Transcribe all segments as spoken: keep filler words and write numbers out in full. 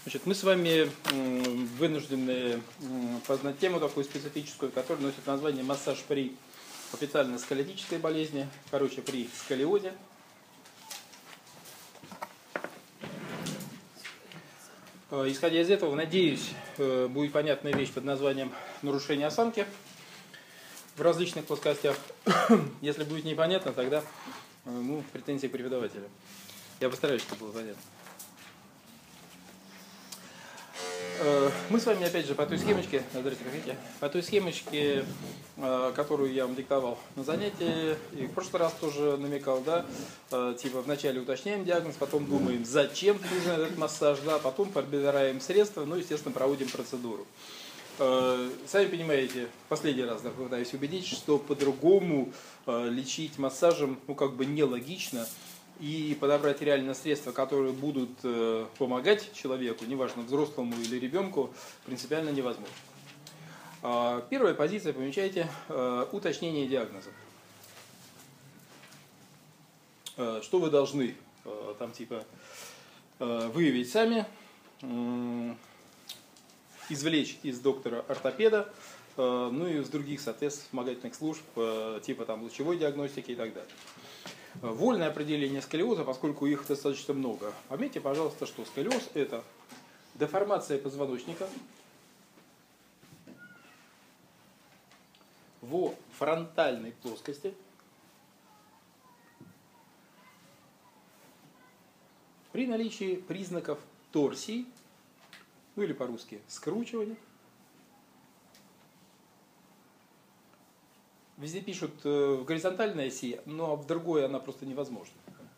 Значит, мы с вами вынуждены познать тему такую специфическую, которая носит название массаж при официально сколиотической болезни, короче, при сколиозе. Исходя из этого, надеюсь, будет понятная вещь под названием нарушение осанки в различных плоскостях. Если будет непонятно, тогда ну, претензии к преподавателю. Я постараюсь, чтобы было понятно. Мы с вами, опять же, по той схемочке, здравствуйте, проходите, по той схемочке, которую я вам диктовал на занятии, и в прошлый раз тоже намекал, да, типа вначале уточняем диагноз, потом думаем, зачем нужен этот массаж, да, потом подбираем средства, ну, естественно, проводим процедуру. Сами понимаете, последний раз да, пытаюсь убедить, что по-другому лечить массажем, ну, как бы нелогично. И подобрать реально средства, которые будут э, помогать человеку, неважно, взрослому или ребенку, принципиально невозможно. Э, первая позиция, помечайте, э, уточнение диагноза. Э, что вы должны э, там типа э, выявить сами, э, извлечь из доктора-ортопеда, э, ну и из других, соответственно, вспомогательных служб, э, типа там лучевой диагностики и так далее. Вольное определение сколиоза, поскольку их достаточно много. Пометьте, пожалуйста, что сколиоз – это деформация позвоночника в фронтальной плоскости при наличии признаков торсии, ну или по-русски скручивания. Везде пишут в горизонтальной оси, но в другой она просто невозможна.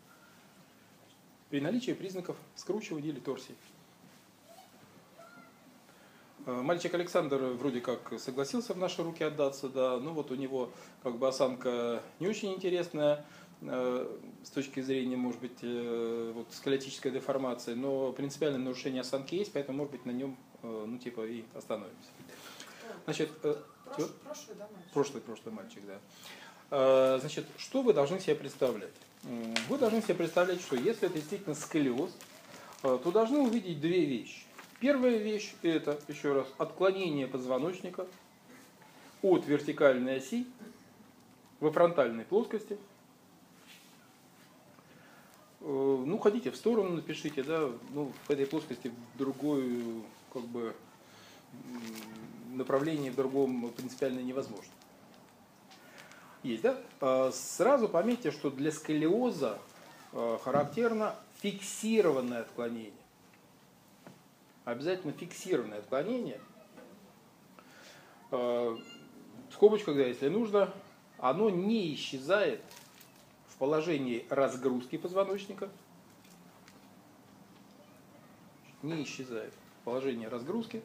При наличии признаков скручивания или торсии. Мальчик Александр вроде как согласился в наши руки отдаться, да, ну вот у него как бы осанка не очень интересная с точки зрения, может быть, вот, сколиотической деформации, но принципиальное нарушение осанки есть, поэтому, может быть, на нем, ну, типа, и остановимся. Значит, Прошлый, прошлый, да, мальчик? Прошлый, прошлый мальчик, да. Значит, что вы должны себе представлять? Вы должны себе представлять, что если это действительно сколиоз, то должны увидеть две вещи. Первая вещь – это, еще раз, отклонение позвоночника от вертикальной оси во фронтальной плоскости. Ну, ходите в сторону, напишите, да, ну, в этой плоскости в другую, как бы, направлении в другом принципиально невозможно. Есть, да? Сразу пометьте, что для сколиоза характерно фиксированное отклонение. Обязательно фиксированное отклонение. В скобочках, да, если нужно, оно не исчезает в положении разгрузки позвоночника. Не исчезает в положении разгрузки.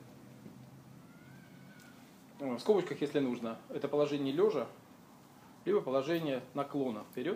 В скобочках, если нужно, это положение лежа, либо положение наклона вперед.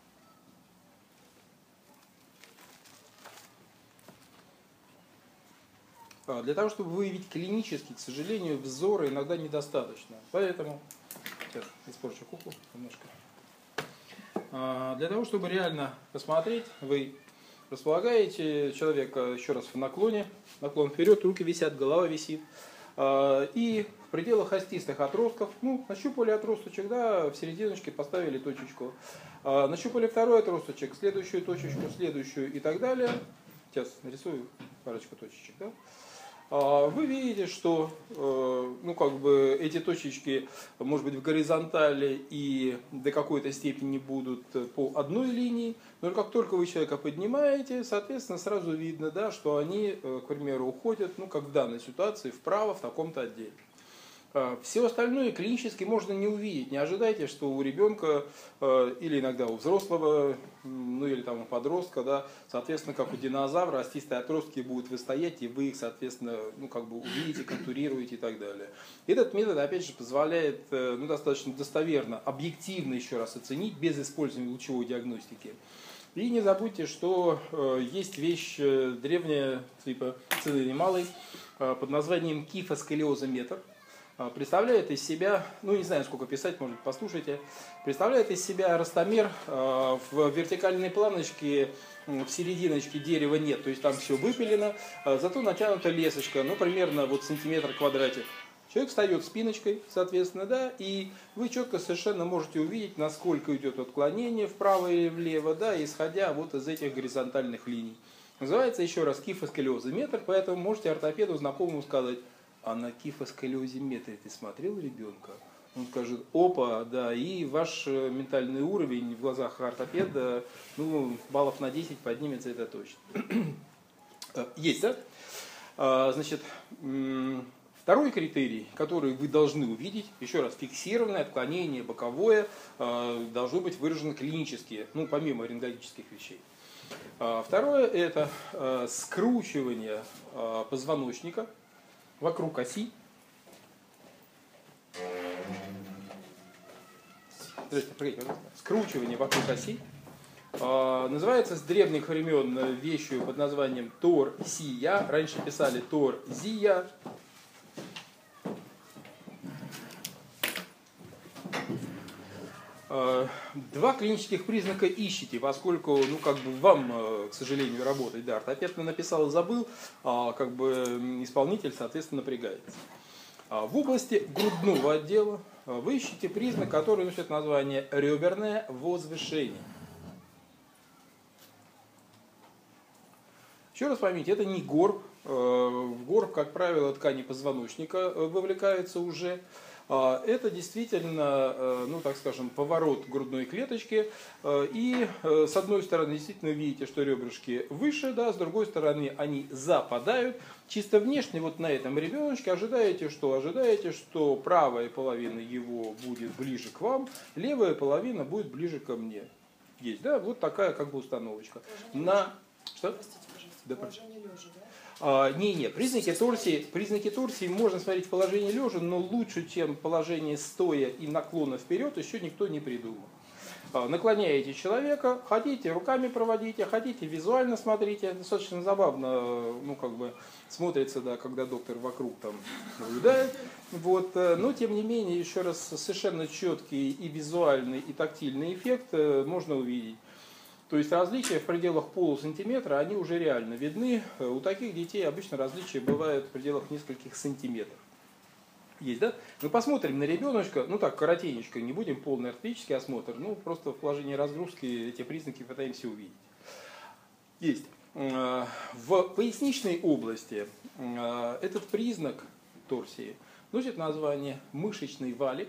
Для того, чтобы выявить клинически, к сожалению, взора иногда недостаточно. Поэтому, сейчас испорчу куклу немножко. Для того, чтобы реально посмотреть, вы располагаете человека еще раз в наклоне, наклон вперед, руки висят, голова висит. И в пределах остистых отростков, ну, нащупали отросточек, да, в серединочке поставили точечку. Нащупали второй отросточек, следующую точечку, следующую и так далее. Сейчас нарисую парочку точечек, да. Вы видите, что ну, как бы эти точечки, может быть, в горизонтали и до какой-то степени будут по одной линии, но как только вы человека поднимаете, соответственно, сразу видно, да, что они, к примеру, уходят, ну, как в данной ситуации, вправо в таком-то отделе. Все остальное клинически можно не увидеть. Не ожидайте, что у ребенка или иногда у взрослого, ну или там у подростка, да, соответственно, как у динозавра, остистые отростки будут выстоять, и вы их, соответственно, ну, как бы увидите, контурируете и так далее. Этот метод, опять же, позволяет ну, достаточно достоверно, объективно еще раз оценить, без использования лучевой диагностики. И не забудьте, что есть вещь древняя, типа цены немалой, под названием кифосколиозометр. представляет из себя, ну не знаю сколько писать, может послушайте, представляет из себя ростомер, в вертикальной планочке в серединочке дерева нет, то есть там все выпилено, зато натянута лесочка, ну примерно вот сантиметр в квадрате. Человек встает спиночкой, соответственно, да, и вы четко совершенно можете увидеть, насколько идет отклонение вправо или влево, да, исходя вот из этих горизонтальных линий. Называется еще раз кифосколиозометр, поэтому можете ортопеду знакомому сказать: а на кифосколиозометре ты смотрел ребенка? Он скажет: опа, да, и ваш ментальный уровень в глазах ортопеда, ну, баллов на десять поднимется, это точно. Есть, да? Значит, второй критерий, который вы должны увидеть, еще раз, фиксированное отклонение боковое, должно быть выражено клинически, ну, помимо рентгенологических вещей. Второе – это скручивание позвоночника вокруг оси. Скручивание вокруг оси. Называется с древних времен вещью под названием торсия. Раньше писали торзия. Два клинических признака ищите, поскольку, ну, как бы вам, к сожалению, работать, да, ортопед написал и забыл, а как бы исполнитель, соответственно, напрягается. В области грудного отдела вы ищете признак, который носит название реберное возвышение. Еще раз поймите, это не горб. В горб, как правило, ткани позвоночника вовлекаются уже. Это действительно, ну так скажем, поворот грудной клеточки. И с одной стороны действительно видите, что ребрышки выше, да, с другой стороны они западают. Чисто внешне вот на этом ребеночке ожидаете что? Ожидаете, что правая половина его будет ближе к вам, левая половина будет ближе ко мне. Есть, да? Вот такая как бы установочка. На... Что? Простите, пожалуйста, да, положение лежа, да? А, не, не, признаки торсии, признаки торсии можно смотреть в положении лежа, но лучше, чем положение стоя и наклона вперед, еще никто не придумал. А, наклоняете человека, хотите руками проводите, хотите визуально смотрите, достаточно забавно, ну как бы смотрится, да, когда доктор вокруг там наблюдает. Вот, но тем не менее, еще раз, совершенно четкий и визуальный, и тактильный эффект можно увидеть. То есть различия в пределах полусантиметра, они уже реально видны. У таких детей обычно различия бывают в пределах нескольких сантиметров. Есть, да? Мы посмотрим на ребеночка, ну так, коротенечко, не будем полный ортопедический осмотр, ну просто в положении разгрузки эти признаки пытаемся увидеть. Есть. В поясничной области этот признак торсии носит название мышечный валик.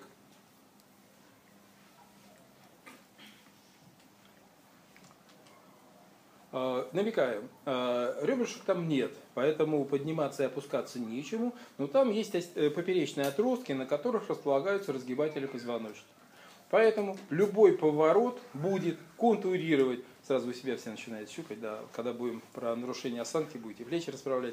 Намекаем, ребрышек там нет, поэтому подниматься и опускаться нечему, но там есть поперечные отростки, на которых располагаются разгибатели позвоночника. Поэтому любой поворот будет контурировать, сразу вы себя все начинаете щупать, да, когда будем про нарушение осанки, будете плечи расправлять.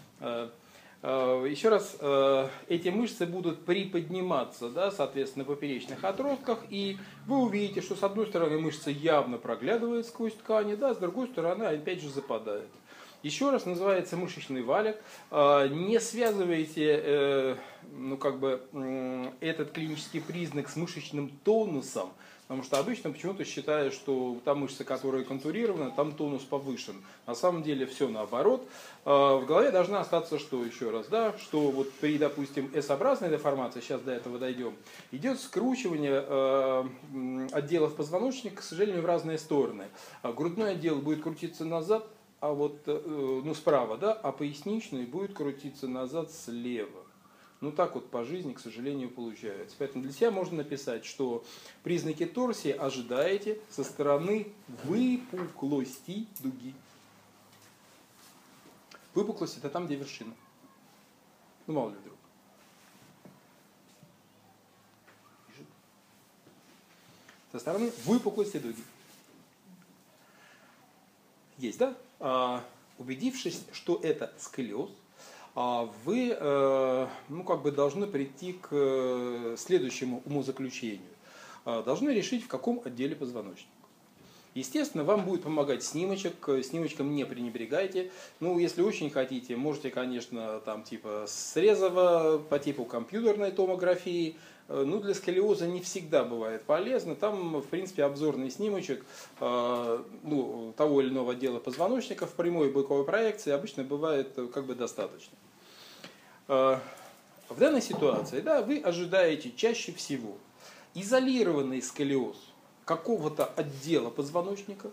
Еще раз, эти мышцы будут приподниматься, да, соответственно, на поперечных отростках, и вы увидите, что с одной стороны мышца явно проглядывает сквозь ткани, да, с другой стороны опять же западает. Еще раз, называется мышечный валик. Не связывайте, ну, как бы, этот клинический признак с мышечным тонусом, потому что обычно почему-то считают, что та мышца, которая контурирована, там тонус повышен. На самом деле все наоборот. В голове должна остаться что еще раз, да, что вот при, допустим, S-образной деформации, сейчас до этого дойдем, идет скручивание отделов позвоночника, к сожалению, в разные стороны. Грудной отдел будет крутиться назад, а вот, ну, справа, да, а поясничный будет крутиться назад слева. Ну так вот по жизни, к сожалению, получается. Поэтому для себя можно написать, что признаки торсии ожидаете со стороны выпуклости дуги. Выпуклость — это там, где вершина. Ну мало ли вдруг. Со стороны выпуклости дуги. Есть, да? А, убедившись, что это сколиоз, вы, ну, как бы должны прийти к следующему умозаключению. Должны решить, в каком отделе позвоночника. Естественно, вам будет помогать снимочек, снимочком не пренебрегайте. Ну, если очень хотите, можете, конечно, там типа срезово, по типу компьютерной томографии. Ну, для сколиоза не всегда бывает полезно. Там, в принципе, обзорный снимочек ну, того или иного отдела позвоночника в прямой и боковой проекции обычно бывает как бы достаточно. В данной ситуации, да, вы ожидаете чаще всего изолированный сколиоз какого-то отдела позвоночника.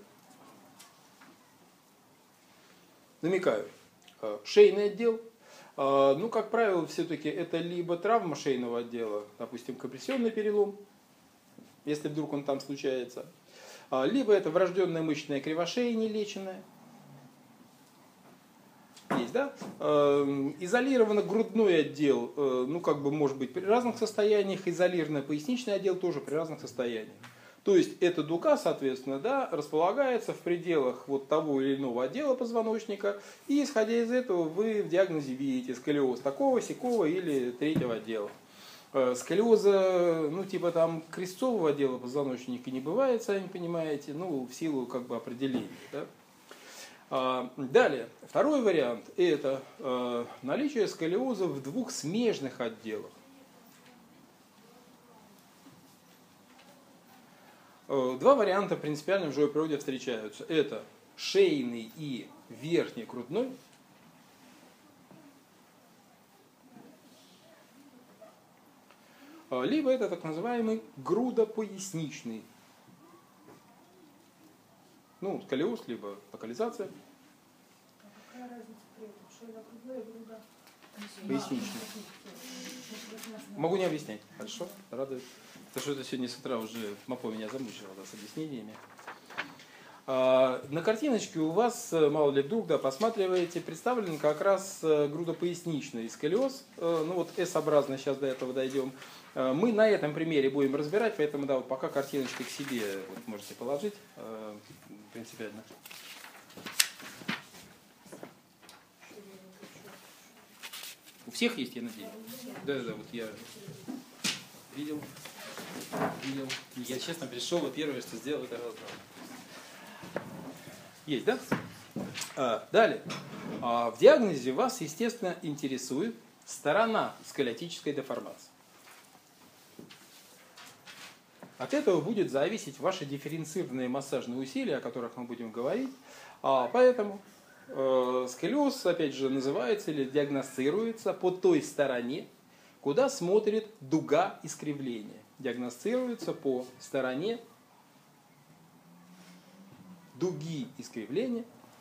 Намекаю, шейный отдел. Ну, как правило, все-таки это либо травма шейного отдела, допустим, компрессионный перелом, если вдруг он там случается, либо это врожденная мышечная кривошея нелеченная. Есть, да? Изолированно грудной отдел, ну, как бы, может быть, при разных состояниях, изолированно поясничный отдел тоже при разных состояниях. То есть эта дуга, соответственно, да, располагается в пределах вот того или иного отдела позвоночника, и исходя из этого вы в диагнозе видите сколиоз такого, сякого или третьего отдела. Сколиоза, ну, типа там крестцового отдела позвоночника не бывает, сами понимаете, ну, в силу как бы определения, да. Далее, второй вариант – это наличие сколиоза в двух смежных отделах. Два варианта принципиально в живой природе встречаются. Это шейный и верхний грудной. Либо это так называемый грудопоясничный. Ну, сколиоз, либо локализация. А какая разница при этом? Шейно-грудной и груда? Поясничный. Могу не объяснять. Хорошо? Радует. Потому что это сегодня с утра уже Мапо меня замучила, да, с объяснениями. А, на картиночке у вас, мало ли вдруг, да, посматриваете, представлен как раз грудопоясничный сколиоз. Ну вот S-образно, сейчас до этого дойдем. Мы на этом примере будем разбирать, поэтому да, вот пока картиночки к себе вот, можете положить принципиально. У всех есть, я надеюсь? Да, да, вот я видел, видел. Я честно пришел, и первое, что сделал, это раздал. Есть, да? А, далее. А, в диагнозе вас, естественно, интересует сторона сколиотической деформации. От этого будет зависеть ваши дифференцированные массажные усилия, о которых мы будем говорить. А, поэтому э, сколиоз, опять же, называется или диагностируется по той стороне, куда смотрит дуга искривления. Диагностируется по стороне дуги искривления.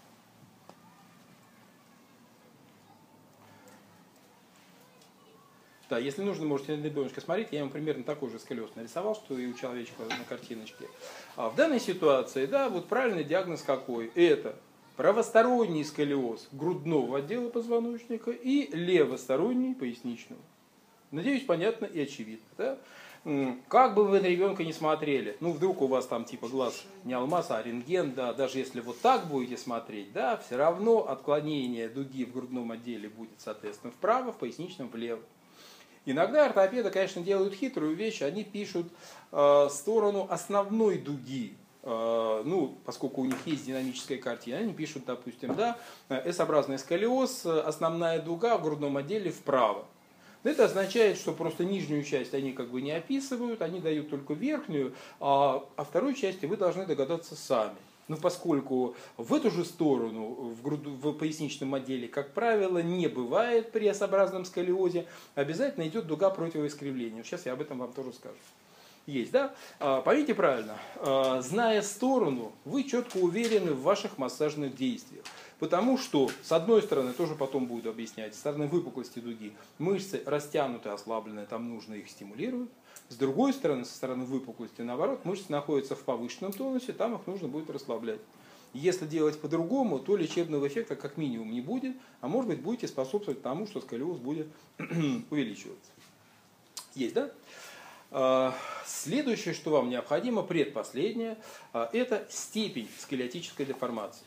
Да, если нужно, можете на ребеночка смотреть. Я ему примерно такой же сколиоз нарисовал, что и у человечка на картиночке. А в данной ситуации, да, вот правильный диагноз какой? Это правосторонний сколиоз грудного отдела позвоночника и левосторонний поясничного. Надеюсь, понятно и очевидно. Да? Как бы вы на ребенка не смотрели, ну вдруг у вас там типа глаз не алмаз, а рентген, да, даже если вот так будете смотреть, да, все равно отклонение дуги в грудном отделе будет, соответственно, вправо, в поясничном влево. Иногда ортопеды, конечно, делают хитрую вещь, они пишут э, сторону основной дуги, э, ну, поскольку у них есть динамическая картина, они пишут, допустим, да, S-образный сколиоз, основная дуга в грудном отделе вправо. Это означает, что просто нижнюю часть они как бы не описывают, они дают только верхнюю, а о второй части вы должны догадаться сами. Ну, поскольку в эту же сторону, в, груду, в поясничном отделе, как правило, не бывает при S-образном сколиозе, обязательно идет дуга противоискривления. Сейчас я об этом вам тоже скажу. Есть, да? А, поймите правильно, а, зная сторону, вы четко уверены в ваших массажных действиях. Потому что, с одной стороны, тоже потом буду объяснять, с стороны выпуклости дуги, мышцы растянутые, ослабленные, там нужно их стимулировать. С другой стороны, со стороны выпуклости, наоборот, мышцы находятся в повышенном тонусе, там их нужно будет расслаблять. Если делать по-другому, то лечебного эффекта как минимум не будет, а может быть будете способствовать тому, что сколиоз будет увеличиваться. Есть, да? Следующее, что вам необходимо, предпоследнее, это степень сколиотической деформации.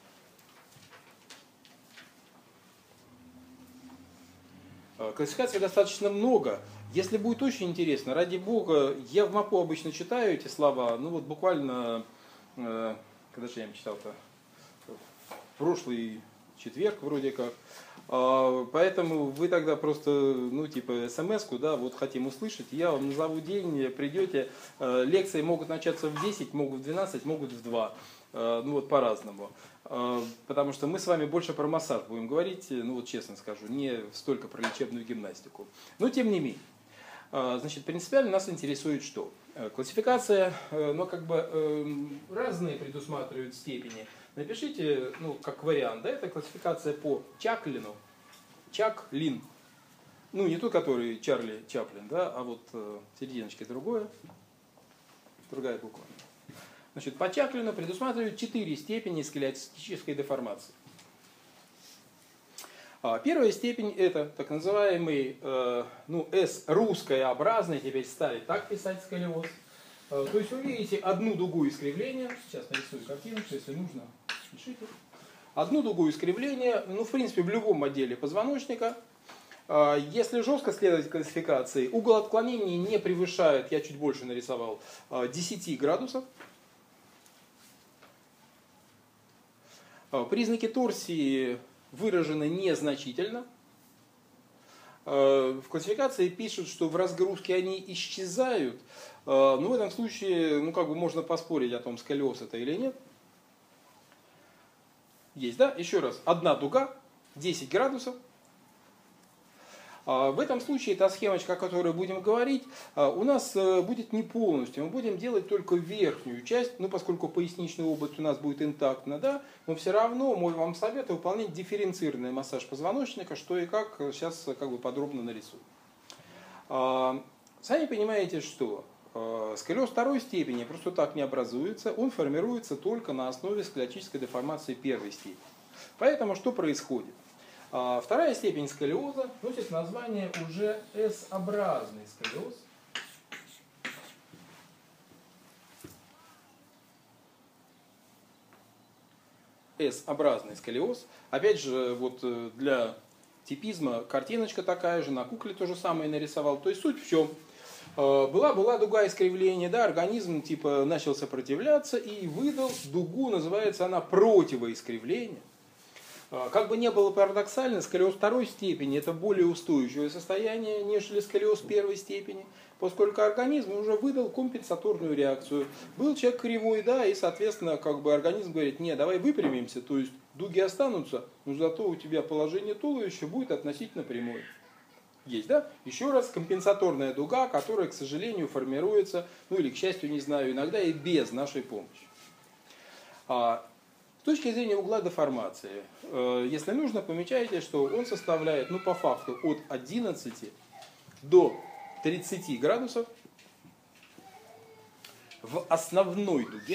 Классификаций достаточно много. Если будет очень интересно, ради бога, я в МАПО обычно читаю эти слова, ну вот буквально когда же я им читал-то, в прошлый четверг вроде как. Поэтому вы тогда просто, ну, типа, смс-ку, да, вот хотим услышать, я вам назову день, придете, лекции могут начаться в десять, могут в двенадцать, могут в два, ну, вот по-разному. Потому что мы с вами больше про массаж будем говорить, ну, вот честно скажу, не столько про лечебную гимнастику. Но, тем не менее, значит, принципиально нас интересует что? Классификация, ну, как бы, разные предусматривают степени. Напишите, ну, как вариант, да, это классификация по Чаклину. Чаклин. Ну, не тот, который Чарли Чаплин, да, а вот э, серединочки другое, другая буква. Значит, по Чаклину предусматривают четыре степени скелетической деформации. А, первая степень это так называемый, э, ну, S-русскообразный, теперь стали так писать сколиоз. Э, то есть вы видите одну дугу искривления, сейчас нарисую картинку, если нужно. Пишите. Одну дугу искривления, ну, в принципе, в любом отделе позвоночника. Если жестко следовать классификации, угол отклонения не превышает, я чуть больше нарисовал, десять градусов. Признаки торсии выражены незначительно. В классификации пишут, что в разгрузке они исчезают. Но в этом случае, ну, как бы можно поспорить о том, сколиоз это или нет. Есть, да? Еще раз. Одна дуга, десять градусов. В этом случае та схемочка, о которой будем говорить, у нас будет не полностью. Мы будем делать только верхнюю часть, ну, поскольку поясничная область у нас будет интактна, да, но все равно мой вам совет выполнять дифференцированный массаж позвоночника, что и как сейчас как бы подробно нарисую. Сами понимаете, что сколиоз второй степени просто так не образуется, он формируется только на основе сколиотической деформации первой степени. Поэтому что происходит? Вторая степень сколиоза носит название уже S-образный сколиоз. S-образный сколиоз. Опять же, вот для типизма картиночка такая же, на кукле то же самое нарисовал. То есть суть в чем? Была, была дуга искривления, да, организм типа начал сопротивляться и выдал дугу, называется она противоискривление. Как бы не было парадоксально, сколиоз второй степени это более устойчивое состояние, нежели сколиоз первой степени, поскольку организм уже выдал компенсаторную реакцию. Был человек кривой, да, и, соответственно, как бы организм говорит, не, давай выпрямимся, то есть дуги останутся, но зато у тебя положение туловища будет относительно прямое. Есть, да? Еще раз, компенсаторная дуга, которая, к сожалению, формируется, ну или, к счастью, не знаю, иногда и без нашей помощи. А, с точки зрения угла деформации, э, если нужно, помечайте, что он составляет, ну, по факту, от одиннадцати до тридцати градусов в основной дуге.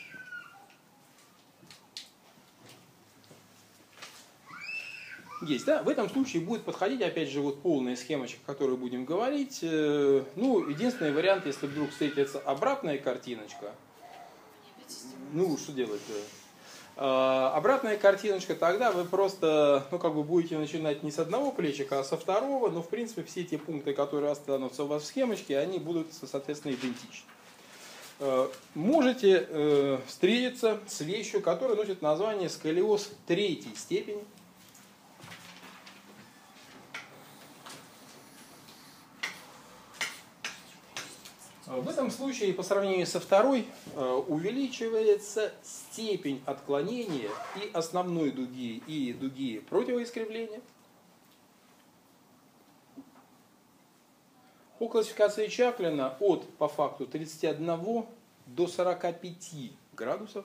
Есть, да? В этом случае будет подходить, опять же, вот полная схемочка, о которой будем говорить. Ну, единственный вариант, если вдруг встретится обратная картиночка. Ну, что делать-то? Обратная картиночка, тогда вы просто, ну, как бы будете начинать не с одного плечика, а со второго. Но, в принципе, все те пункты, которые останутся у вас в схемочке, они будут, соответственно, идентичны. Можете встретиться с вещью, которая носит название сколиоз третьей степени. В этом случае, по сравнению со второй, увеличивается степень отклонения и основной дуги, и дуги противоискривления. По классификации Чаклина от, по факту, тридцати одного до сорока пяти градусов.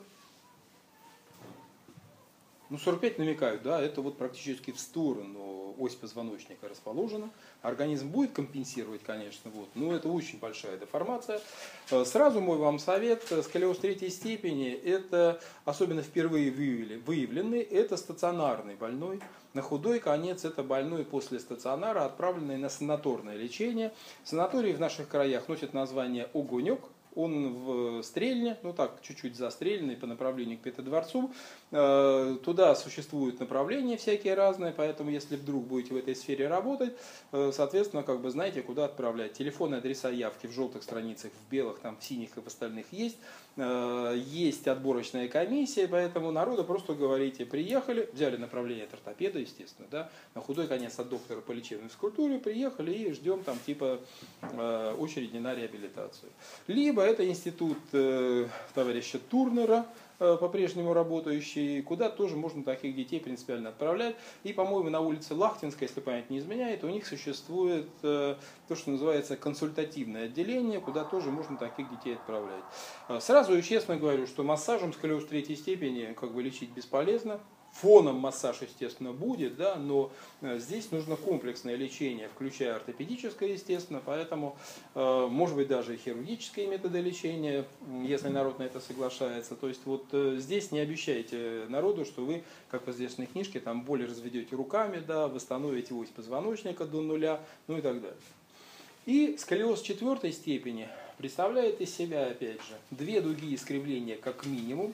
Ну, сорок пять намекают, да, это вот практически в сторону ось позвоночника расположена. Организм будет компенсировать, конечно, вот, но это очень большая деформация. Сразу мой вам совет, сколиоз третьей степени, это, особенно впервые выявленный, это стационарный больной. На худой конец это больной после стационара, отправленный на санаторное лечение. Санатории в наших краях носят название Огонек, он в Стрельне, ну так, чуть-чуть за Стрельной по направлению к Петродворцу. Туда существуют направления всякие разные, поэтому если вдруг будете в этой сфере работать, соответственно, как бы знаете, куда отправлять. Телефоны, адреса, явки в желтых страницах, в белых, там, в синих и в остальных есть. Есть отборочная комиссия, поэтому народу просто говорите, приехали, взяли направление от ортопеда, естественно, да, на худой конец от доктора по лечебной физкультуре, приехали и ждем там типа очереди на реабилитацию. Либо это институт товарища Турнера, по-прежнему работающий, куда тоже можно таких детей принципиально отправлять. И, по-моему, на улице Лахтинской, если память не изменяет, у них существует то, что называется консультативное отделение, куда тоже можно таких детей отправлять. Сразу и честно говорю, что массажем сколиоз третьей степени как бы лечить бесполезно. Фоном массаж, естественно, будет, да, но здесь нужно комплексное лечение, включая ортопедическое, естественно, поэтому, может быть, даже и хирургические методы лечения, если народ на это соглашается. То есть вот здесь не обещайте народу, что вы, как в известной книжке, там боли разведете руками, да, восстановите ось позвоночника до нуля, ну и так далее. И сколиоз четвертой степени представляет из себя, опять же, две дуги искривления как минимум.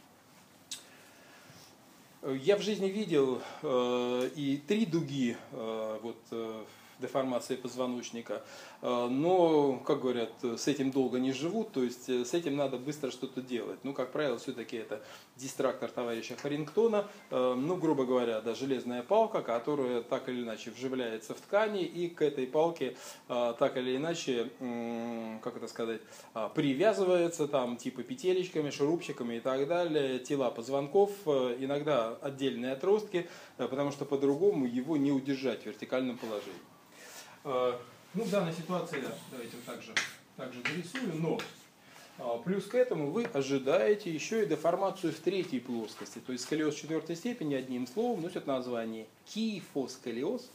Я в жизни видел э, и три дуги э, вот, э, деформации позвоночника, э, но, как говорят, с этим долго не живут, то есть с этим надо быстро что-то делать. Ну, как правило, все-таки это дистрактор товарища Харрингтона, э, ну, грубо говоря, да, железная палка, которая так или иначе вживляется в ткани, и к этой палке э, так или иначе, э, как это сказать, э, привязывается там типа петелечками, шурупчиками и так далее, тела позвонков, э, иногда отдельные отростки, э, потому что по-другому его не удержать в вертикальном положении. Э, ну, в данной ситуации, да, давайте вот так же, так же дорисую, но плюс к этому вы ожидаете еще и деформацию в третьей плоскости. То есть сколиоз четвертой степени, одним словом, носит название кифосколиоз.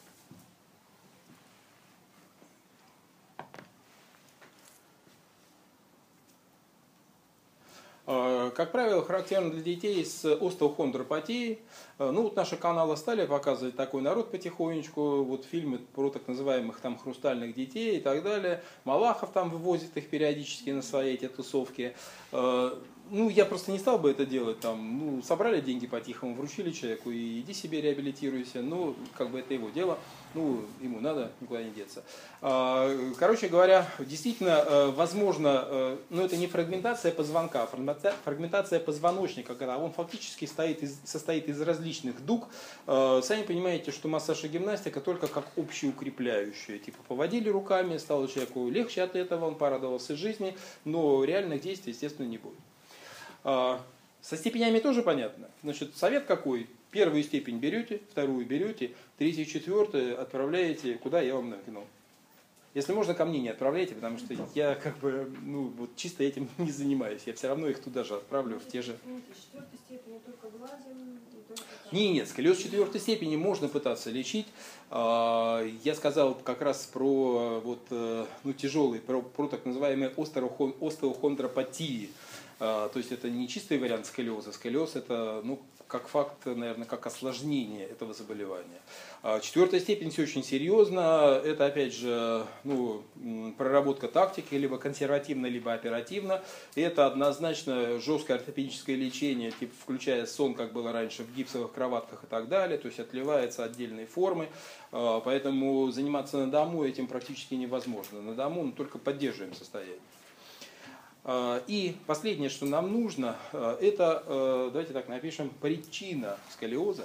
Как правило, характерно для детей с остеохондропатией. Ну, вот наши каналы стали показывать такой народ потихонечку. Вот фильмы про так называемых там хрустальных детей и так далее. Малахов там вывозит их периодически на свои эти тусовки. Ну, я просто не стал бы это делать. Там, ну, собрали деньги по-тихому, вручили человеку и иди себе реабилитируйся. Ну, как бы это его дело. Ну, ему надо, никуда не деться. Короче говоря, действительно, возможно, но это не фрагментация позвонка, а фрагментация позвоночника, когда он фактически состоит из, состоит из различных дуг. Сами понимаете, что массаж и гимнастика только как общеукрепляющие. Типа поводили руками, стало человеку легче от этого, он порадовался жизни, но реальных действий, естественно, не будет. Со степенями тоже понятно. Значит, совет какой? Первую степень берете, вторую берете, третью, четвертую отправляете, куда я вам накинул. Если можно, ко мне не отправляйте, потому что я как бы, ну, вот чисто этим не занимаюсь. Я все равно их туда же отправлю, в те же. Четвертой степени только глазим, только... Не, нет, сколиоз четвертой степени можно пытаться лечить. Я сказал как раз про вот, ну, тяжелый, про, про так называемые остеохондропатии. То есть это не чистый вариант сколиоза. Сколиоз это, ну, как факт, наверное, как осложнение этого заболевания. Четвертая степень все очень серьезно. Это, опять же, ну, проработка тактики, либо консервативно, либо оперативно. И это однозначно жесткое ортопедическое лечение, типа, включая сон, как было раньше, в гипсовых кроватках и так далее. То есть отливается отдельной формы. Поэтому заниматься на дому этим практически невозможно. На дому мы только поддерживаем состояние. И последнее, что нам нужно, это, давайте так напишем, причина сколиоза.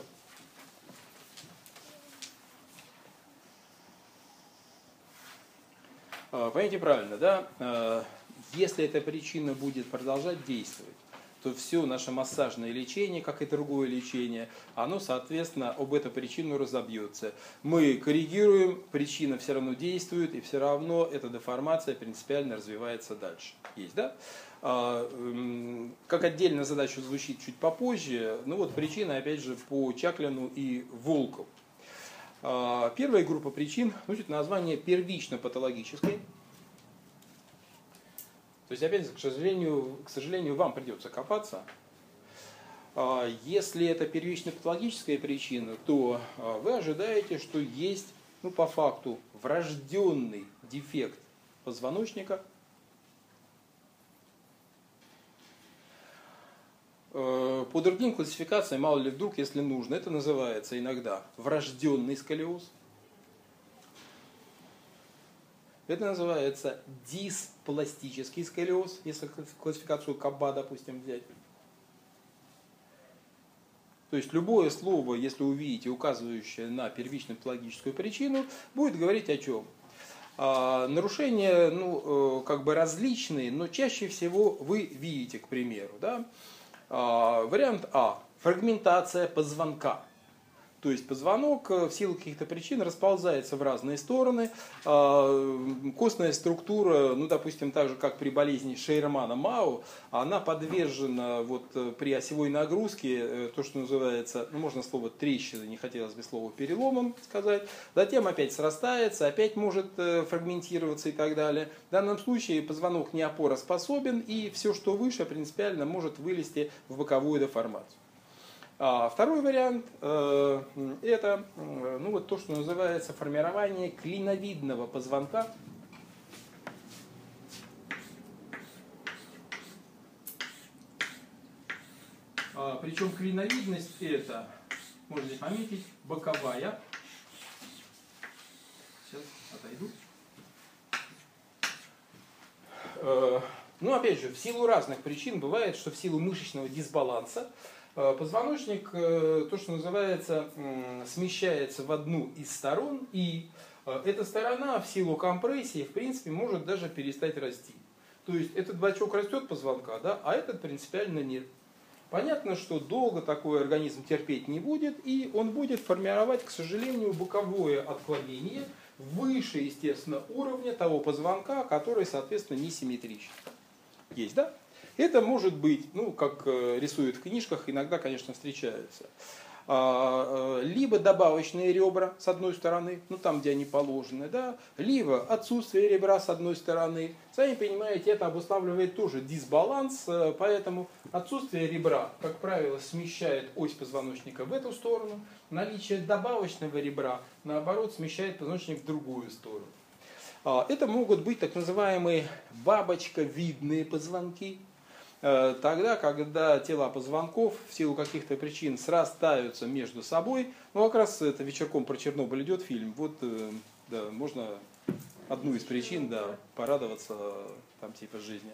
Поймите правильно, да? Если эта причина будет продолжать действовать, то все наше массажное лечение, как и другое лечение, оно, соответственно, об эту причину разобьется. Мы коррегируем, причина все равно действует, и все равно эта деформация принципиально развивается дальше. Есть, да? Как отдельная задача звучит чуть попозже, ну вот причина, опять же, по Чаклину и Волкову. Первая группа причин носит название первично-патологической. То есть, опять же, к сожалению, к сожалению, вам придется копаться. Если это первично-патологическая причина, то вы ожидаете, что есть, ну, по факту, врожденный дефект позвоночника, По другим классификациям, мало ли вдруг, если нужно, это называется иногда врожденный сколиоз. Это называется диспластический сколиоз, если классификацию Каба, допустим, взять. То есть любое слово, если увидите, указывающее на первичную патологическую причину, будет говорить о чем? А, нарушения, ну, как бы различные, но чаще всего вы видите, к примеру, да? А, вариант А. Фрагментация позвонка. То есть позвонок в силу каких-то причин расползается в разные стороны. Костная структура, ну, допустим, так же, как при болезни Шейермана-Мау, она подвержена вот, при осевой нагрузке, то, что называется, ну, можно слово трещина, не хотелось бы слово переломом сказать. Затем опять срастается, опять может фрагментироваться и так далее. В данном случае позвонок не опороспособен, и все, что выше, принципиально может вылезти в боковую деформацию. А второй вариант э, это э, ну, вот то, что называется формирование клиновидного позвонка. А, причем клиновидность это, можете пометить, боковая. Сейчас отойду. Э, ну, опять же, в силу разных причин бывает, что в силу мышечного дисбаланса позвоночник, то, что называется, смещается в одну из сторон, и эта сторона в силу компрессии, в принципе, может даже перестать расти. То есть этот бачок растет позвонка, да, а этот принципиально нет. Понятно, что долго такой организм терпеть не будет, и он будет формировать, к сожалению, боковое отклонение выше, естественно, уровня того позвонка, который, соответственно, несимметричен. Есть, да? Это может быть, ну, как рисуют в книжках, иногда, конечно, встречаются. Либо добавочные ребра с одной стороны, ну там, где они положены, да, либо отсутствие ребра с одной стороны. Сами понимаете, это обуславливает тоже дисбаланс, поэтому отсутствие ребра, как правило, смещает ось позвоночника в эту сторону, наличие добавочного ребра, наоборот, смещает позвоночник в другую сторону. Это могут быть так называемые бабочковидные позвонки. Тогда, когда тела позвонков в силу каких-то причин срастаются между собой, ну как раз это вечерком про Чернобыль идет фильм, вот да, можно одну из причин, да, порадоваться там типа жизни.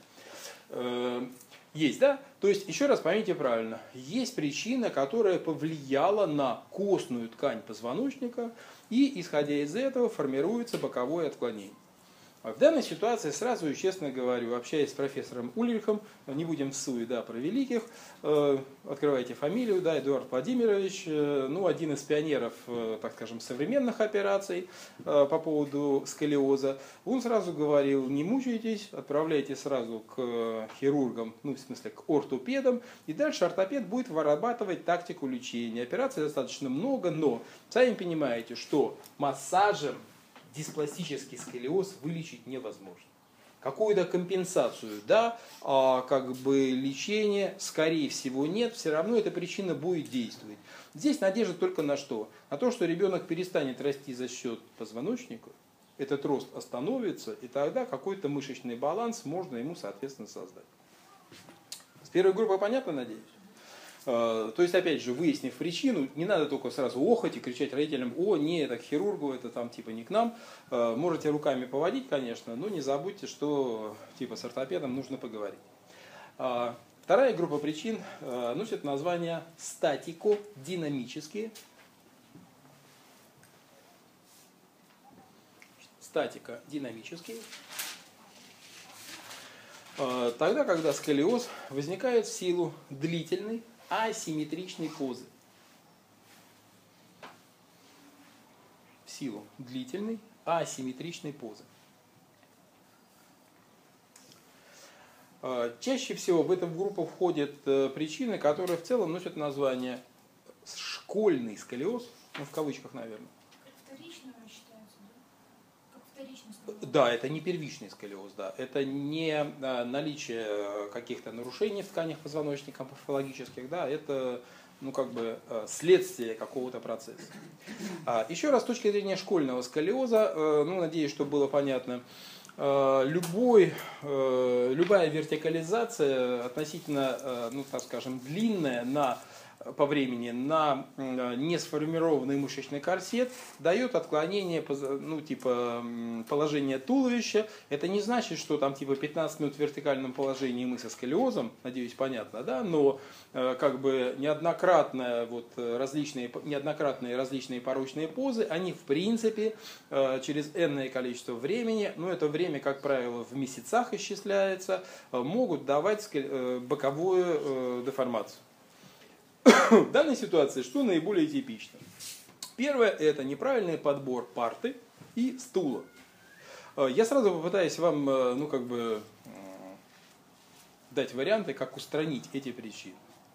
Есть, да? То есть, еще раз поймите правильно, есть причина, которая повлияла на костную ткань позвоночника, и исходя из этого формируется боковое отклонение. В данной ситуации, сразу и честно говорю, общаясь с профессором Ульрихом, не будем в суе, да, про великих, э, открывайте фамилию, да, Эдуард Владимирович, э, ну, один из пионеров, э, так скажем, современных операций э, по поводу сколиоза, он сразу говорил, не мучайтесь, отправляйте сразу к хирургам, ну, в смысле, к ортопедам, и дальше ортопед будет вырабатывать тактику лечения. Операций достаточно много, но сами понимаете, что массажем диспластический сколиоз вылечить невозможно. Какую-то компенсацию, да, а как бы лечение, скорее всего, нет, все равно эта причина будет действовать. Здесь надежда только на что? На то, что ребенок перестанет расти за счет позвоночника, этот рост остановится, и тогда какой-то мышечный баланс можно ему, соответственно, создать. С первой группой понятно, надеюсь? То есть, опять же, выяснив причину, не надо только сразу охать и кричать родителям: о, не, это к хирургу, это там типа не к нам. Можете руками поводить, конечно, но не забудьте, что типа с ортопедом нужно поговорить. Вторая группа причин носит название статико-динамические. Статико-динамические. Тогда, когда сколиоз возникает в силу длительной асимметричной позы. В силу длительной асимметричной позы. Чаще всего в эту группу входят причины, которые в целом носят название школьный сколиоз, ну, в кавычках, наверное. Вторично считается, да? Как вторичный сколиоз. Да, это не первичный сколиоз, да. Это не наличие каких-то нарушений в тканях позвоночника морфологических, да, это, ну, как бы следствие какого-то процесса. Еще раз, с точки зрения школьного сколиоза, ну, надеюсь, что было понятно, любой, любая вертикализация относительно, ну, так скажем, длинная на, по времени на не сформированный мышечный корсет дает отклонение, ну, типа положения туловища. Это не значит, что там типа пятнадцать минут в вертикальном положении мы со сколиозом, надеюсь, понятно, да, но как бы неоднократные, вот, различные, неоднократные различные порочные позы, они в принципе через энное количество времени, ну это время, как правило, в месяцах исчисляется, могут давать боковую деформацию. В данной ситуации что наиболее типично? Первое – это неправильный подбор парты и стула. Я сразу попытаюсь вам, ну, как бы, дать варианты, как устранить эти причины.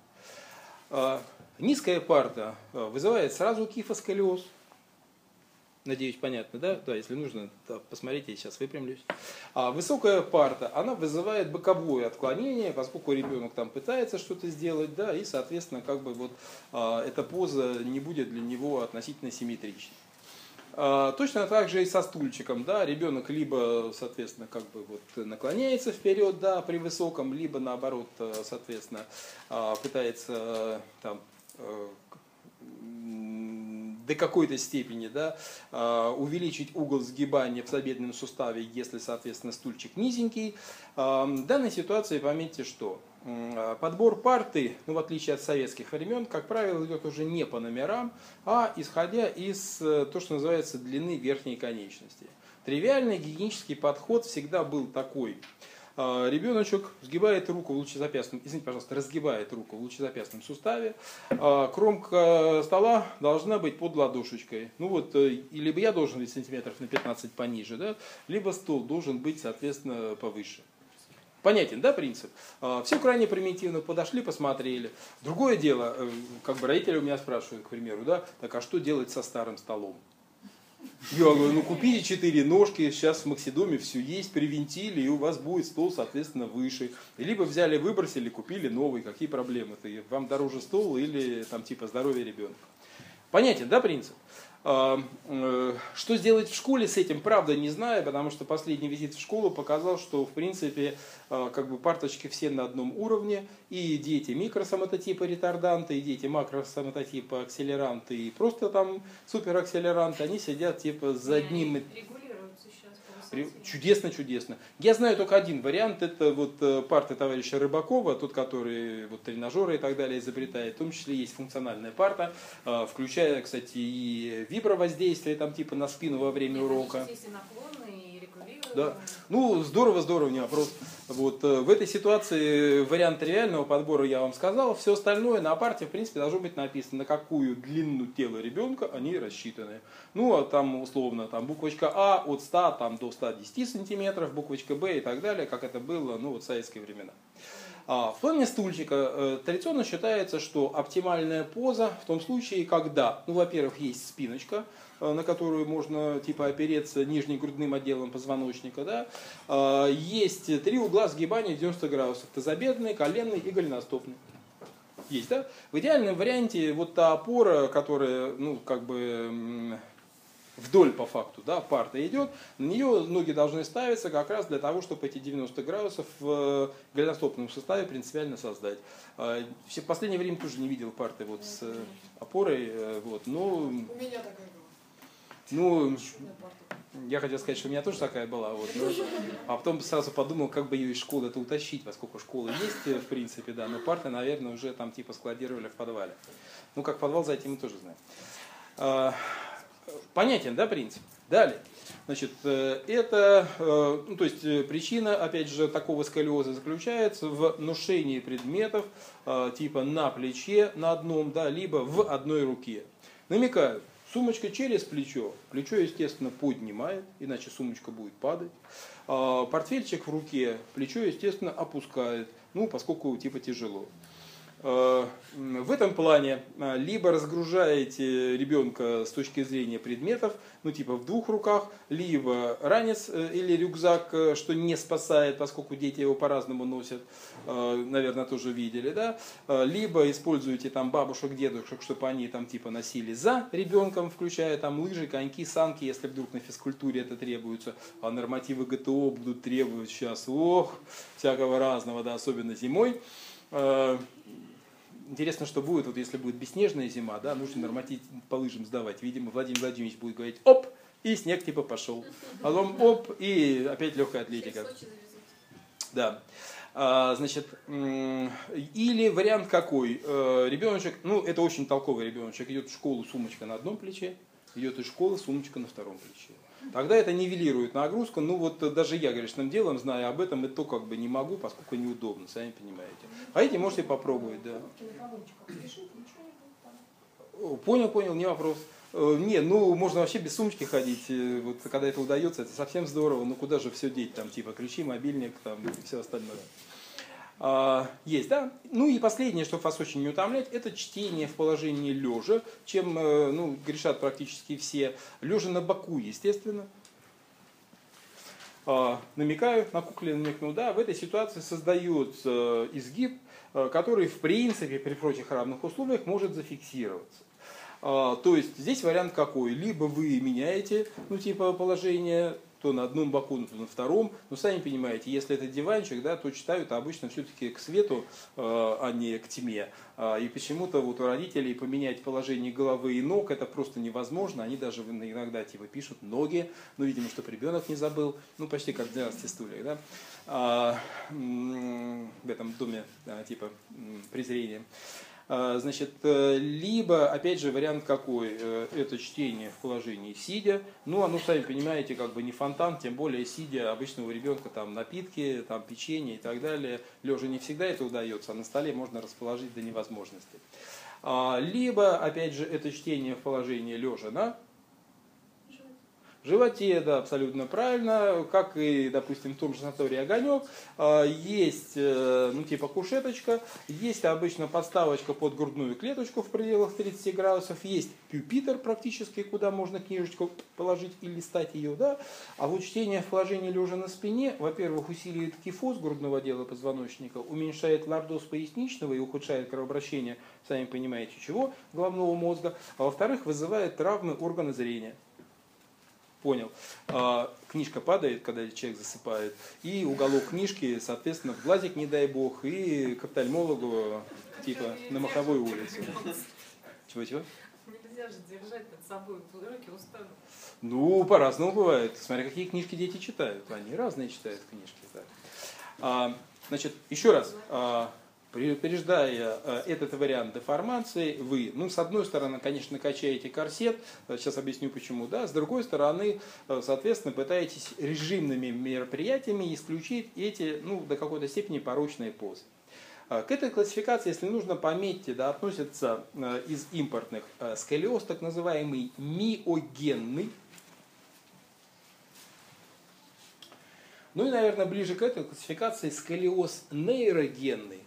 Низкая парта вызывает сразу кифосколиоз. Надеюсь, понятно, да? Да, если нужно, да, посмотрите, я сейчас выпрямлюсь. А высокая парта, она вызывает боковое отклонение, поскольку ребенок там пытается что-то сделать, да, и, соответственно, как бы вот а, эта поза не будет для него относительно симметричной. А, точно так же и со стульчиком, да, ребенок либо, соответственно, как бы вот наклоняется вперед, да, при высоком, либо наоборот, соответственно, а, пытается там до какой-то степени, да, увеличить угол сгибания в тазобедренном суставе, если, соответственно, стульчик низенький. В данной ситуации пометьте, что подбор парты, ну, в отличие от советских времен, как правило, идет уже не по номерам, а исходя из то, что называется длины верхней конечности. Тривиальный гигиенический подход всегда был такой. Ребеночек сгибает руку в лучезапястном, извините, пожалуйста, разгибает руку в лучезапястном суставе. Кромка стола должна быть под ладошечкой. Ну вот, либо я должен быть сантиметров на пятнадцать пониже, да, либо стол должен быть, соответственно, повыше. Понятен, да, принцип? Все крайне примитивно подошли, посмотрели. Другое дело, как бы родители у меня спрашивают, к примеру, да, так а что делать со старым столом? Я говорю, ну купите четыре ножки, сейчас в Максидоме все есть, привинтили, и у вас будет стол, соответственно, выше. Либо взяли, выбросили, купили новый, какие проблемы-то? Вам дороже стол или там типа здоровье ребенка? Понятен, да, принцип? Что сделать в школе с этим, правда, не знаю, потому что последний визит в школу показал, что, в принципе, как бы парточки все на одном уровне, и дети микросоматотипа ретарданты, и дети макросоматотипа акселеранты, и просто там суперакселеранты, они сидят типа за одним... Чудесно, чудесно. Я знаю только один вариант, это вот парты товарища Рыбакова, тот, который вот тренажеры и так далее изобретает, в том числе есть функциональная парта, включая, кстати, и вибровоздействие там типа на спину во время урока. Есть и наклонные, и регулируемые. Да. Ну, здорово, здорово, не вопрос. Вот, в этой ситуации вариант реального подбора я вам сказал, все остальное на парте, в принципе, должно быть написано, на какую длину тела ребенка они рассчитаны. Ну, а там, условно, там буквочка А от ста там, до ста десяти сантиметров, буквочка Б и так далее, как это было, ну, вот в советские времена. А в плане стульчика э, традиционно считается, что оптимальная поза в том случае, когда, ну, во-первых, есть спиночка, э, на которую можно типа опереться нижнегрудным отделом позвоночника, да, э, есть три угла сгибания девяносто градусов, тазобедренный, коленный и голеностопный. Есть, да? В идеальном варианте вот та опора, которая, ну, как бы... вдоль по факту, да, парта идет, на нее ноги должны ставиться как раз для того, чтобы эти девяносто градусов в голеностопном суставе принципиально создать. В последнее время тоже не видел парты вот с опорой, вот, но... У меня такая была. Ну, я хотел сказать, что у меня тоже такая была, вот, но, а потом сразу подумал, как бы ее из школы-то утащить, поскольку школа есть, в принципе, да, но парты, наверное, уже там типа складировали в подвале. Ну, как в подвал зайти мы тоже знаем. Понятен, да, принцип? Далее. Значит, это, ну, то есть причина, опять же, такого сколиоза заключается в ношении предметов типа на плече, на одном, да, либо в одной руке. Намекаю, сумочка через плечо, плечо, естественно, поднимает, иначе сумочка будет падать. Портфельчик в руке, плечо, естественно, опускает, ну, поскольку типа тяжело. В этом плане либо разгружаете ребенка с точки зрения предметов, ну типа в двух руках, либо ранец или рюкзак, что не спасает, поскольку дети его по-разному носят, наверное, тоже видели, да, либо используете там бабушек, дедушек, чтобы они там типа носили за ребенком, включая там лыжи, коньки, санки, если вдруг на физкультуре это требуется, а нормативы ГТО будут требовать сейчас, ох, всякого разного, да, особенно зимой. Интересно, что будет, вот если будет бесснежная зима, да, нужно норматив по лыжам сдавать. Видимо, Владимир Владимирович будет говорить оп, и снег типа пошел. Потом оп, и опять легкая атлетика. Да. А, значит, или вариант какой? Ребеночек, ну это очень толковый ребеночек, идет в школу, сумочка на одном плече, идет из школы, сумочка на втором плече. Тогда это нивелирует нагрузку. Ну вот даже я грешным делом, зная об этом, и то как бы не могу, поскольку неудобно, сами понимаете. А эти можете попробовать, да. Понял, понял, не вопрос. Не, ну можно вообще без сумочки ходить, вот когда это удается, это совсем здорово. Ну куда же все деть, там типа ключи, мобильник, там и все остальное. А, есть, да? Ну и последнее, что вас очень не утомлять, это чтение в положении лежа, чем ну, грешат практически все. Лежа на боку, естественно. А, намекаю, на кукле намекну, да, в этой ситуации создается изгиб, который в принципе при прочих равных условиях может зафиксироваться. А, то есть здесь вариант какой? Либо вы меняете, ну типа положение, то на одном боку, то на втором. Но сами понимаете, если это диванчик, да, то читают обычно все-таки к свету, э, а не к тьме. А, и почему-то вот у родителей поменять положение головы и ног это просто невозможно. Они даже иногда типа пишут ноги, ну видимо, чтобы ребенок не забыл, ну почти как в двенадцати стульях, да, а, в этом доме да, типа презрения. Значит, либо, опять же, вариант какой? Это чтение в положении сидя. Ну, оно, сами понимаете, как бы не фонтан, тем более сидя обычного ребенка там напитки, там печенье и так далее. Лежа не всегда это удается, а на столе можно расположить до невозможности. Либо, опять же, это чтение в положении лежа на животе, да, абсолютно правильно, как и, допустим, в том же санатории «Огонек», есть, ну, типа кушеточка, есть обычно подставочка под грудную клеточку в пределах тридцати градусов, есть пюпитр практически, куда можно книжечку положить и листать ее, да, а вот чтение в положении лежа на спине, во-первых, усиливает кифоз грудного отдела позвоночника, уменьшает лордоз поясничного и ухудшает кровообращение, сами понимаете чего, головного мозга, а во-вторых, вызывает травмы органа зрения. Понял. А, книжка падает, когда человек засыпает, и уголок книжки, соответственно, в глазик, не дай бог, и к офтальмологу, типа, на Маховой улице. Чего-чего? Нельзя же держать над собой, руки устанут. Ну, по-разному бывает. Смотря какие книжки дети читают. Они разные читают книжки. Да. А, значит, еще раз. А, Предупреждая этот вариант деформации, вы, ну, с одной стороны, конечно, качаете корсет, сейчас объясню почему, да, с другой стороны, соответственно, пытаетесь режимными мероприятиями исключить эти, ну, до какой-то степени порочные позы. К этой классификации, если нужно, пометьте, да, относятся из импортных сколиоз, так называемый миогенный. Ну и, наверное, ближе к этой классификации сколиоз нейрогенный.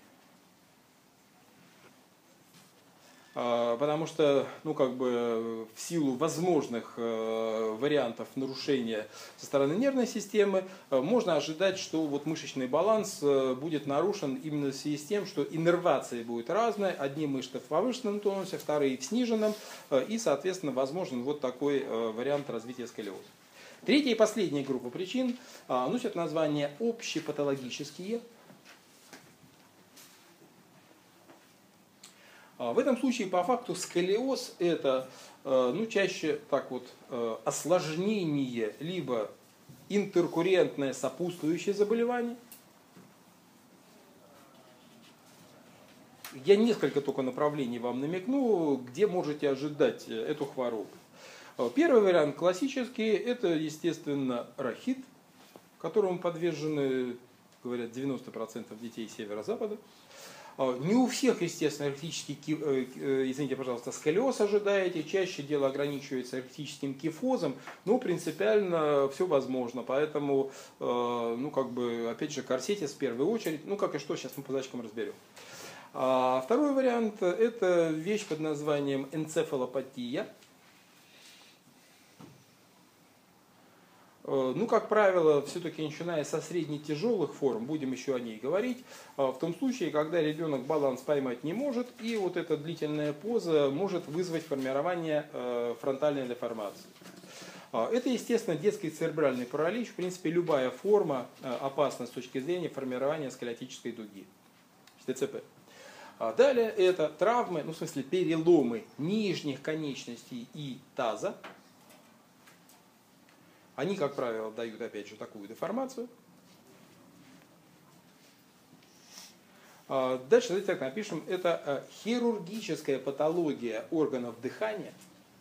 Потому что, ну, как бы, в силу возможных э, вариантов нарушения со стороны нервной системы, э, можно ожидать, что вот мышечный баланс э, будет нарушен именно в связи с тем, что иннервация будет разная, одни мышцы в повышенном тонусе, вторые в сниженном, э, и, соответственно, возможен вот такой э, вариант развития сколиоза. Третья и последняя группа причин э, носят название общепатологические. В этом случае, по факту, сколиоз – это, ну, чаще так вот, осложнение, либо интеркуррентное сопутствующее заболевание. Я несколько только направлений вам намекну, где можете ожидать эту хворобу. Первый вариант классический – это, естественно, рахит, которому подвержены, говорят, девяносто процентов детей северо-запада. Не у всех, естественно, эрктический, извините, пожалуйста, сколиоз ожидаете, чаще дело ограничивается эрктическим кифозом, но принципиально все возможно, поэтому, ну, как бы, опять же, корсетис в первую очередь, ну, как и что, сейчас мы по задачкам разберем. А второй вариант – это вещь под названием энцефалопатия. Ну, как правило, все-таки начиная со средне-тяжелых форм, будем еще о ней говорить, в том случае, когда ребенок баланс поймать не может, и вот эта длительная поза может вызвать формирование фронтальной деформации. Это, естественно, детский церебральный паралич. В принципе, любая форма опасна с точки зрения формирования сколиотической дуги, ТЦП. Далее это травмы, ну, в смысле переломы нижних конечностей и таза. Они, как правило, дают, опять же, такую деформацию. Дальше, давайте так напишем, это хирургическая патология органов дыхания.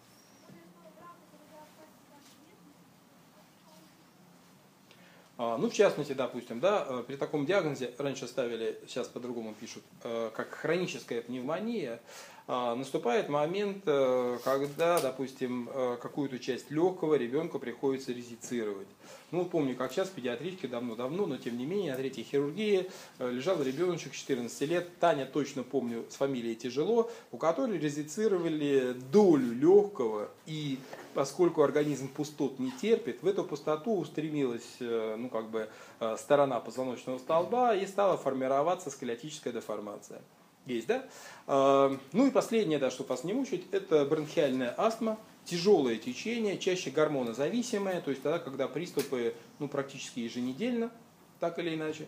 Ну, в частности, допустим, да, при таком диагнозе, раньше ставили, сейчас по-другому пишут, как хроническая пневмония, наступает момент, когда, допустим, какую-то часть легкого ребенку приходится резицировать. Ну, помню, как сейчас в педиатричке давно-давно, но тем не менее, на третьей хирургии лежал ребеночек четырнадцати лет, Таня, точно помню, с фамилией Тяжело, у которой резицировали долю легкого, и поскольку организм пустот не терпит, в эту пустоту устремилась, ну, как бы, сторона позвоночного столба и стала формироваться сколиотическая деформация. Есть, да? Ну и последнее, да, чтобы вас не мучить, это бронхиальная астма, тяжелое течение, чаще гормонозависимое, то есть тогда, когда приступы, ну, практически еженедельно, так или иначе.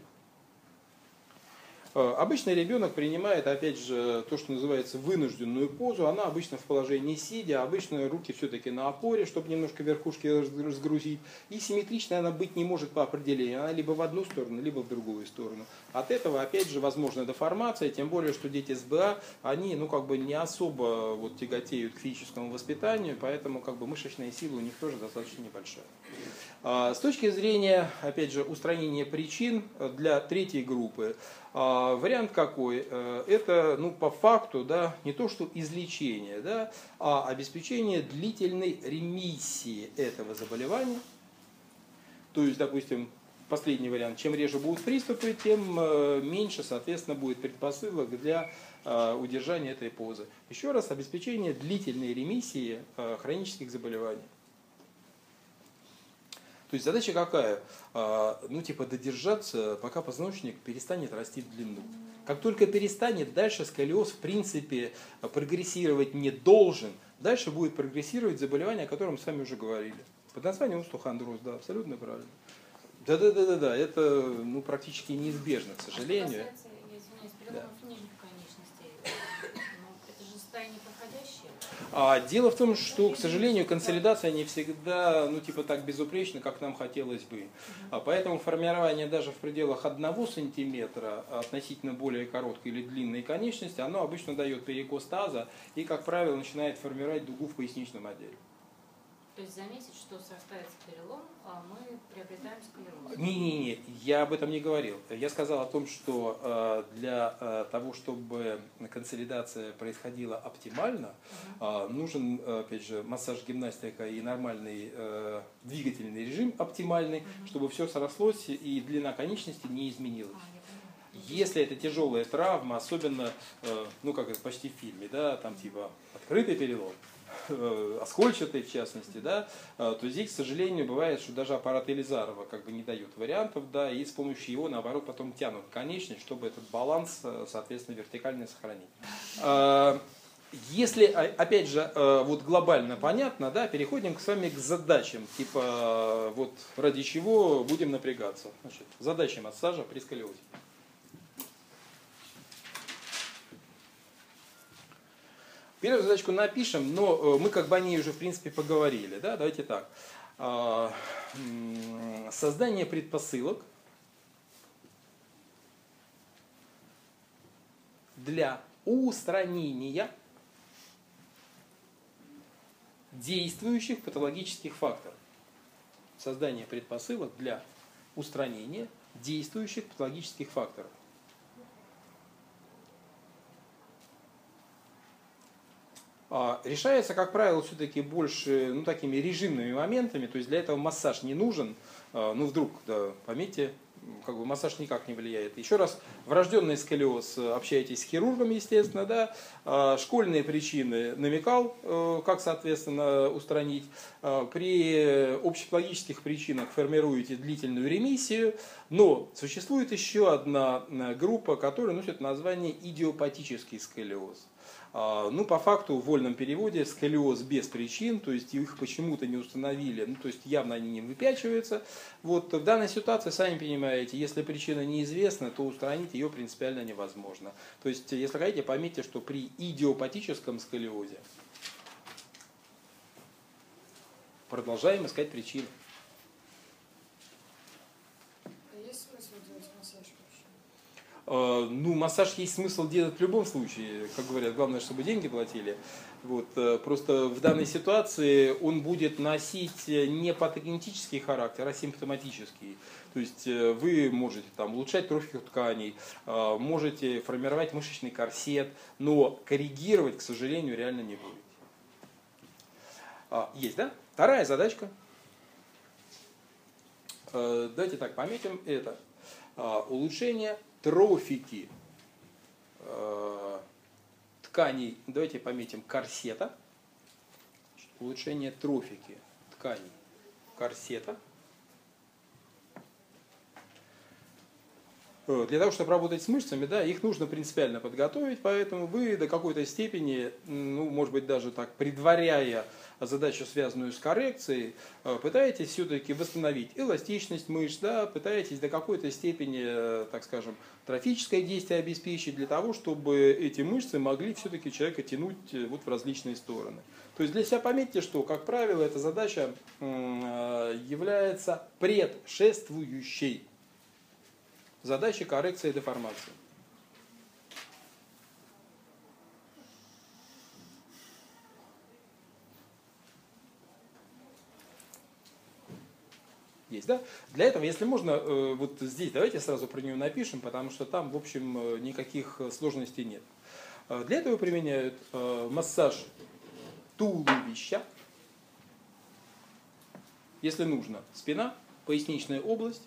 Обычно ребенок принимает, опять же, то, что называется вынужденную позу. Она обычно в положении сидя, обычно руки все-таки на опоре, чтобы немножко верхушки разгрузить. И симметричной она быть не может по определению. Она либо в одну сторону, либо в другую сторону. От этого, опять же, возможна деформация, тем более, что дети с БА, они, ну, как бы не особо вот тяготеют к физическому воспитанию, поэтому, как бы, мышечная сила у них тоже достаточно небольшая. С точки зрения, опять же, устранения причин для третьей группы, вариант какой? Это, ну, по факту, да, не то что излечение, да, а обеспечение длительной ремиссии этого заболевания. То есть, допустим, последний вариант, чем реже будут приступы, тем меньше, соответственно, будет предпосылок для удержания этой позы. Еще раз, обеспечение длительной ремиссии хронических заболеваний. То есть задача какая? Ну, типа, додержаться, пока позвоночник перестанет расти в длину. Как только перестанет, дальше сколиоз, в принципе, прогрессировать не должен. Дальше будет прогрессировать заболевание, о котором мы с вами уже говорили. Под названием остеохондроз, да, абсолютно правильно. Да-да-да-да, это, ну, практически неизбежно, к сожалению. А что касается, я извиняюсь, переломов да. нижних конечностей, ну, это же состояние проходящее? А дело в том, что, к сожалению, консолидация не всегда, ну, типа, так безупречна, как нам хотелось бы. А поэтому формирование даже в пределах одного сантиметра относительно более короткой или длинной конечности, оно обычно дает перекос таза и, как правило, начинает формировать дугу в поясничном отделе. То есть заметить, что срастается перелом, а мы приобретаем склероз? Не-не-не, я об этом не говорил. Я сказал о том, что для того, чтобы консолидация происходила оптимально, uh-huh. нужен, опять же, массаж, гимнастика и нормальный двигательный режим оптимальный, uh-huh. чтобы все срослось и длина конечности не изменилась. Uh-huh. Если это тяжелая травма, особенно, ну, как это почти в фильме, да, там типа открытый перелом, оскольчатый в частности, да, то здесь, к сожалению, бывает, что даже аппарат Елизарова как бы не дает вариантов, да, и с помощью его, наоборот, потом тянут конечность, чтобы этот баланс, соответственно, вертикально сохранить. Если, опять же, вот глобально понятно, да, переходим с вами к задачам, типа, вот ради чего будем напрягаться. Значит, задачи массажа при сколиозе. Первую задачку напишем, но мы как бы о ней уже в принципе поговорили. Да? Давайте так. Создание предпосылок для устранения действующих патологических факторов. Создание предпосылок для устранения действующих патологических факторов. Решается, как правило, все-таки больше, ну, такими режимными моментами, то есть для этого массаж не нужен. Ну, вдруг, да, пометьте, как бы массаж никак не влияет. Еще раз, врожденный сколиоз, общаетесь с хирургом, естественно, да. Школьные причины намекал, как, соответственно, устранить. При общеплогических причинах формируете длительную ремиссию, но существует еще одна группа, которая носит название идиопатический сколиоз. Ну, по факту, в вольном переводе, сколиоз без причин, то есть их почему-то не установили, ну, то есть явно они не выпячиваются. Вот в данной ситуации, сами понимаете, если причина неизвестна, то устранить ее принципиально невозможно. То есть, если хотите, пометьте, что при идиопатическом сколиозе продолжаем искать причины. Есть смысл делать массаж вообще? Ну, массаж есть смысл делать в любом случае, как говорят, главное, чтобы деньги платили. Вот, просто в данной ситуации он будет носить не патогенетический характер, а симптоматический. То есть вы можете там улучшать трофию тканей, можете формировать мышечный корсет, но коррегировать, к сожалению, реально не будете. Есть, да? Вторая задачка. Давайте так пометим это. Улучшение трофики тканей, давайте пометим корсета, улучшение трофики тканей корсета. Для того, чтобы работать с мышцами, да, их нужно принципиально подготовить, поэтому вы до какой-то степени, ну, может быть, даже так, предваряя задачу, связанную с коррекцией, пытаетесь все-таки восстановить эластичность мышц, да, пытаетесь до какой-то степени, так скажем, трофическое действие обеспечить для того, чтобы эти мышцы могли все-таки человека тянуть вот в различные стороны. То есть для себя пометьте, что, как правило, эта задача является предшествующей задачей коррекции и деформации. Есть, да? Для этого, если можно, вот здесь давайте сразу про нее напишем, потому что там, в общем, никаких сложностей нет. Для этого применяют массаж туловища, если нужно, спина, поясничная область,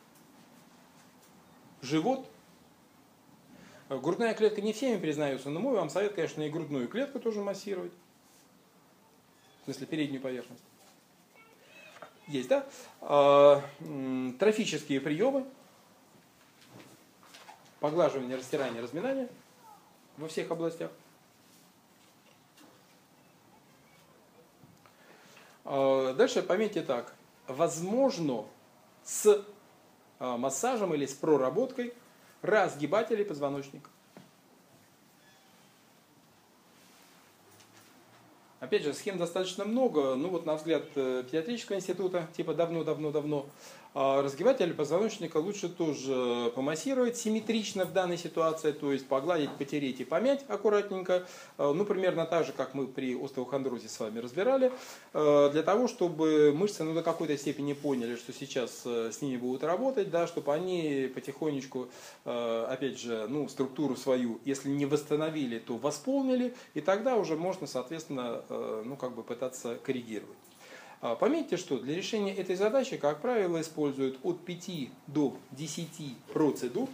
живот. Грудная клетка не всеми признается, но мой вам совет, конечно, и грудную клетку тоже массировать. В смысле, переднюю поверхность. Есть, да? Трофические приемы. Поглаживание, растирание, разминание во всех областях. Дальше пометьте так. Возможно, с массажем или с проработкой разгибателей позвоночника. Опять же, схем достаточно много, ну вот на взгляд педиатрического института, типа давно-давно-давно, разгибатель позвоночника лучше тоже помассировать симметрично в данной ситуации, то есть погладить, потереть и помять аккуратненько, ну примерно так же, как мы при остеохондрозе с вами разбирали, для того, чтобы мышцы ну, до какой-то степени поняли, что сейчас с ними будут работать, да, чтобы они потихонечку, опять же, ну, структуру свою, если не восстановили, то восполнили, и тогда уже можно, соответственно, ну, как бы пытаться коррегировать. Пометьте, что для решения этой задачи, как правило, используют от пяти до десяти процедур.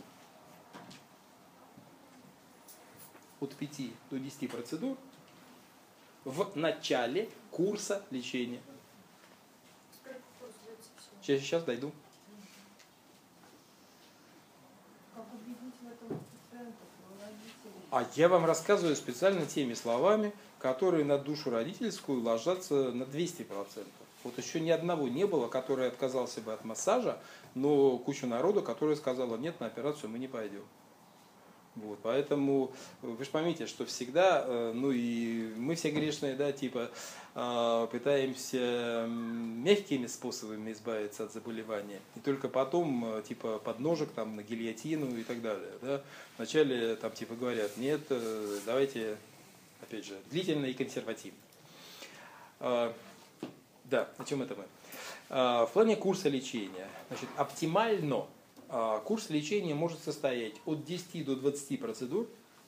От пяти до десяти процедур в начале курса лечения. Сейчас, сейчас дойду. Как убедить в этом пациентов, родителей? А я вам рассказываю специально теми словами, которые на душу родительскую ложатся на двести процентов. Вот еще ни одного не было, который отказался бы от массажа, но куча народу, которая сказала, нет, на операцию мы не пойдем. Вот, поэтому вы же поймите, что всегда, ну и мы все грешные, да, типа пытаемся мягкими способами избавиться от заболевания, и только потом, типа под ножик, там, на гильотину и так далее. Да. Вначале там типа говорят, нет, давайте, опять же, длительно и консервативно. Да, о чем это мы? В плане курса лечения, значит, оптимально курс лечения может состоять от десяти до двадцати процедур.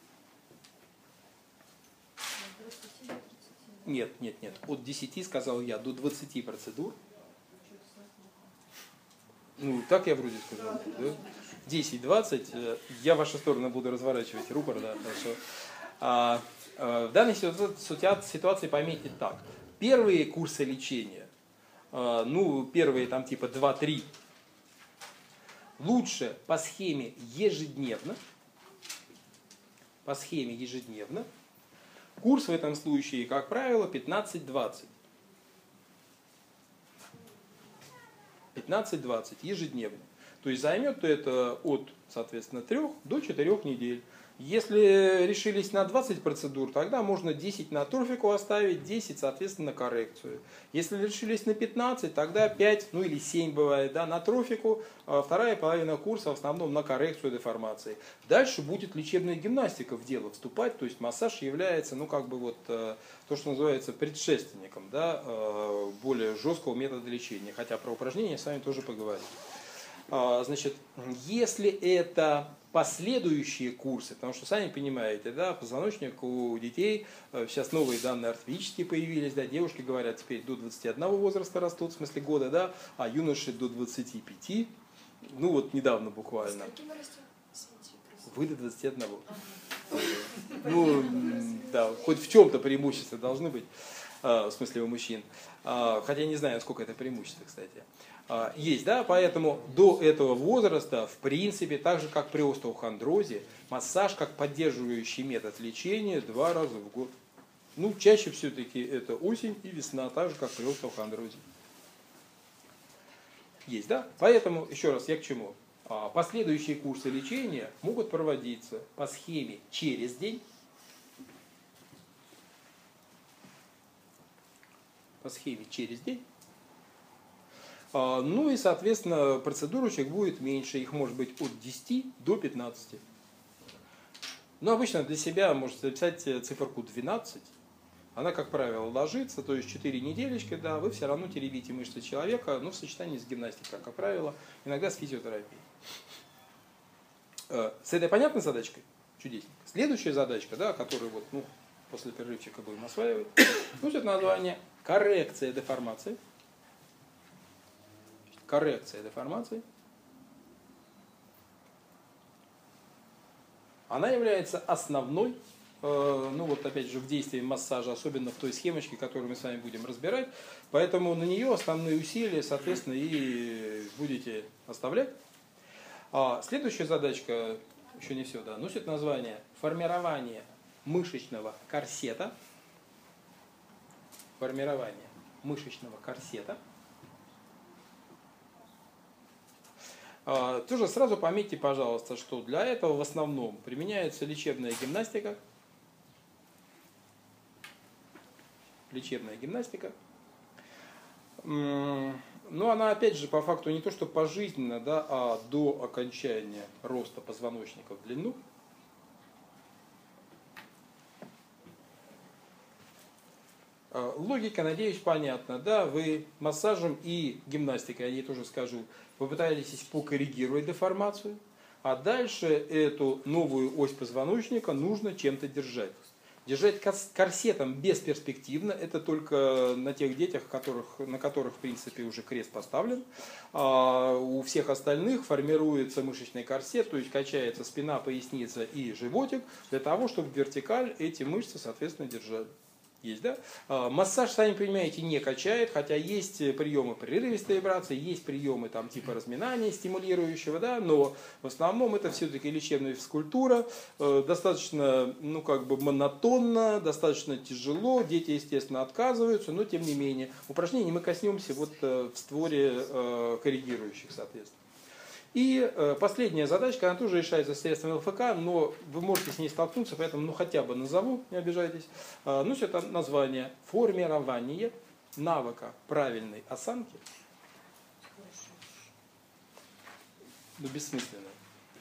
Нет, нет, нет. От десяти, сказал я, до двадцати процедур. Ну, так я вроде сказал. Да? десять-двадцать. Я в вашу сторону буду разворачивать рупор, да, хорошо. А, а, в данной ситуации пометьте так. Первые курсы лечения, а, ну, первые там типа два-три, лучше по схеме ежедневно. По схеме ежедневно. Курс в этом случае, как правило, пятнадцать-двадцать. пятнадцать-двадцать ежедневно. То есть займет это от, соответственно, трёх до четырёх недель. Если решились на двадцать процедур, тогда можно десять на торфику оставить, десять, соответственно, на коррекцию. Если решились на пятнадцать, тогда пять, ну или семь бывает, да, на трофику, а вторая половина курса в основном на коррекцию деформации. Дальше будет лечебная гимнастика в дело вступать, то есть массаж является, ну как бы вот то, что называется предшественником, да, более жесткого метода лечения. Хотя про упражнения с вами тоже поговорим. Значит, если это последующие курсы, потому что, сами понимаете, да, позвоночник у детей, сейчас новые данные ортопедические появились, да, девушки говорят, теперь до двадцати одного возраста растут, в смысле года, да, а юноши до двадцати пяти, ну вот недавно буквально. Вы до двадцати одного. Ну, да, хоть в чем-то преимущества должны быть, в смысле у мужчин. Хотя я не знаю, сколько это преимущество, кстати. Есть, да, поэтому до этого возраста, в принципе, так же, как при остеохондрозе, массаж как поддерживающий метод лечения два раза в год. Ну, чаще все-таки это осень и весна, так же, как при остеохондрозе. Есть, да? Поэтому, еще раз, я к чему? Последующие курсы лечения могут проводиться по схеме через день, по схеме через день. Ну и, соответственно, процедурочек будет меньше, их может быть от десяти до пятнадцати. Но обычно для себя можете записать циферку двенадцать. Она, как правило, ложится, то есть четыре неделечки, да, вы все равно теребите мышцы человека, но в сочетании с гимнастикой, как правило, иногда с физиотерапией. С этой понятной задачкой? Чудесненько. Следующая задачка, да, которую вот, ну, после перерывчика будем осваивать, носит название коррекция деформации. Коррекция деформации. Она является основной, э, ну вот опять же в действии массажа, особенно в той схемочке, которую мы с вами будем разбирать. Поэтому на нее основные усилия, соответственно, и будете оставлять. А следующая задачка, еще не все, да, носит название формирование мышечного корсета. Формирование мышечного корсета. Тоже сразу пометьте, пожалуйста, что для этого в основном применяется лечебная гимнастика. Лечебная гимнастика. Но она, опять же, по факту не то, что пожизненно, да, а до окончания роста позвоночника в длину. Логика, надеюсь, понятна. Да, вы массажем и гимнастикой, я ей тоже скажу, попытались покоррегировать деформацию, а дальше эту новую ось позвоночника нужно чем-то держать. Держать корсетом бесперспективно, это только на тех детях, которых, на которых, в принципе, уже крест поставлен. А у всех остальных формируется мышечный корсет, то есть качается спина, поясница и животик, для того, чтобы вертикаль эти мышцы, соответственно, держали. Есть, да? Массаж, сами понимаете, не качает, хотя есть приемы прерывистой вибрации, есть приемы там, типа разминания стимулирующего, да, но в основном это все-таки лечебная физкультура, достаточно, ну, как бы монотонно, достаточно тяжело, дети, естественно, отказываются, но тем не менее. Упражнений мы коснемся вот в створе коррегирующих, соответственно. И э, последняя задачка, она тоже решается средством ЛФК, но вы можете с ней столкнуться, поэтому ну, хотя бы назову, не обижайтесь. Э, ну, это название формирование навыка правильной осанки. Ну, бессмысленно.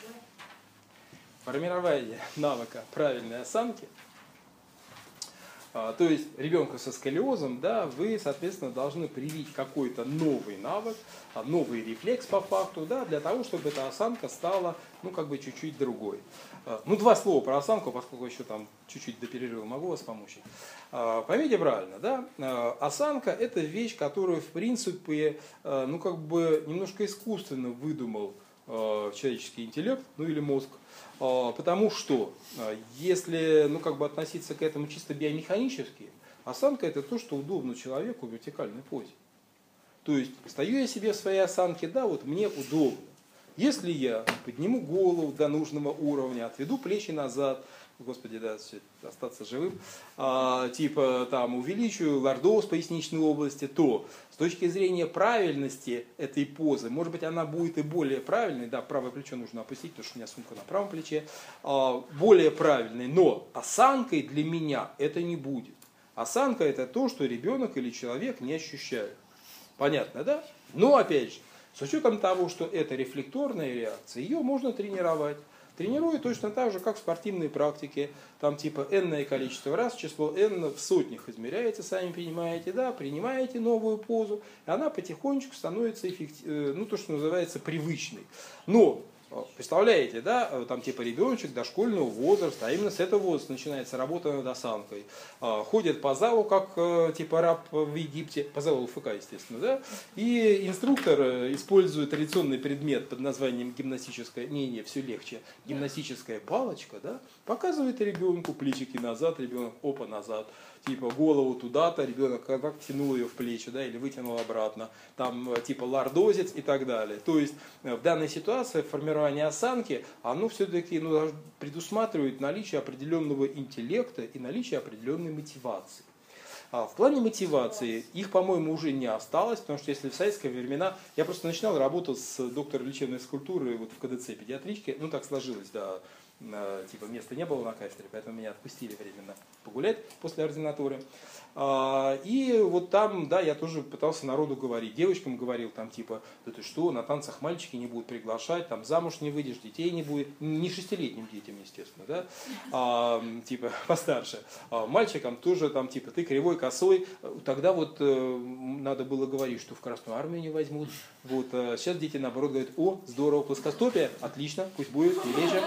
Формирование навыка правильной осанки А, то есть ребенку со сколиозом, да, вы, соответственно, должны привить какой-то новый навык, а, новый рефлекс по факту, да, для того, чтобы эта осанка стала, ну, как бы чуть-чуть другой. А, ну, два слова про осанку, поскольку еще там чуть-чуть до перерыва могу вас помочь. А, поймите правильно, да, а, осанка – это вещь, которую, в принципе, а, ну, как бы немножко искусственно выдумал а, человеческий интеллект, ну, или мозг. Потому что, если ну, как бы относиться к этому чисто биомеханически, осанка – это то, что удобно человеку в вертикальной позе. То есть, стою я себе в своей осанке, да, вот мне удобно. Если я подниму голову до нужного уровня, отведу плечи назад, Господи, да, остаться живым, а, типа там увеличу лордоз поясничной области, то с точки зрения правильности этой позы, может быть, она будет и более правильной, да, правое плечо нужно опустить, потому что у меня сумка на правом плече, а, более правильной, но осанкой для меня это не будет. Осанка – это то, что ребенок или человек не ощущает. Понятно, да? Но, опять же, с учетом того, что это рефлекторная реакция, ее можно тренировать. Тренирую точно так же, как в спортивной практике. Там типа энное количество раз, число n в сотнях измеряется, сами понимаете, да, принимаете новую позу, и она потихонечку становится эффектив... ну, то, что называется привычной. Но, представляете, да, там типа ребеночек дошкольного возраста, а именно с этого возраста начинается работа над осанкой. Ходит по залу, как типа раб в Египте, по залу ФК, естественно, да, и инструктор использует традиционный предмет под названием гимнастическая, не, не, все легче, гимнастическая палочка, да, показывает ребенку плечики назад, ребенок опа назад, типа голову туда-то, ребенок как втянул ее в плечи, да, или вытянул обратно, там типа лордозец и так далее. То есть в данной ситуации формирование осанки, оно все-таки ну, предусматривает наличие определенного интеллекта и наличие определенной мотивации. А в плане мотивации их, по-моему, уже не осталось, потому что если в советские времена, я просто начинал работать с доктором лечебной физкультуры вот в КДЦ педиатричке, ну так сложилось, да, типа места не было на кафедре, поэтому меня отпустили временно погулять после ординатуры. И вот там, да, я тоже пытался народу говорить, девочкам говорил, там типа, да ты что, на танцах мальчики не будут приглашать, там замуж не выйдешь, детей не будет, не шестилетним детям, естественно, да, а, типа постарше. А мальчикам тоже там типа, ты кривой, косой, тогда вот э, надо было говорить, что в Красную Армию не возьмут. Вот, а сейчас дети наоборот говорят, о, здорово, плоскостопие, отлично, пусть будет, не лечим.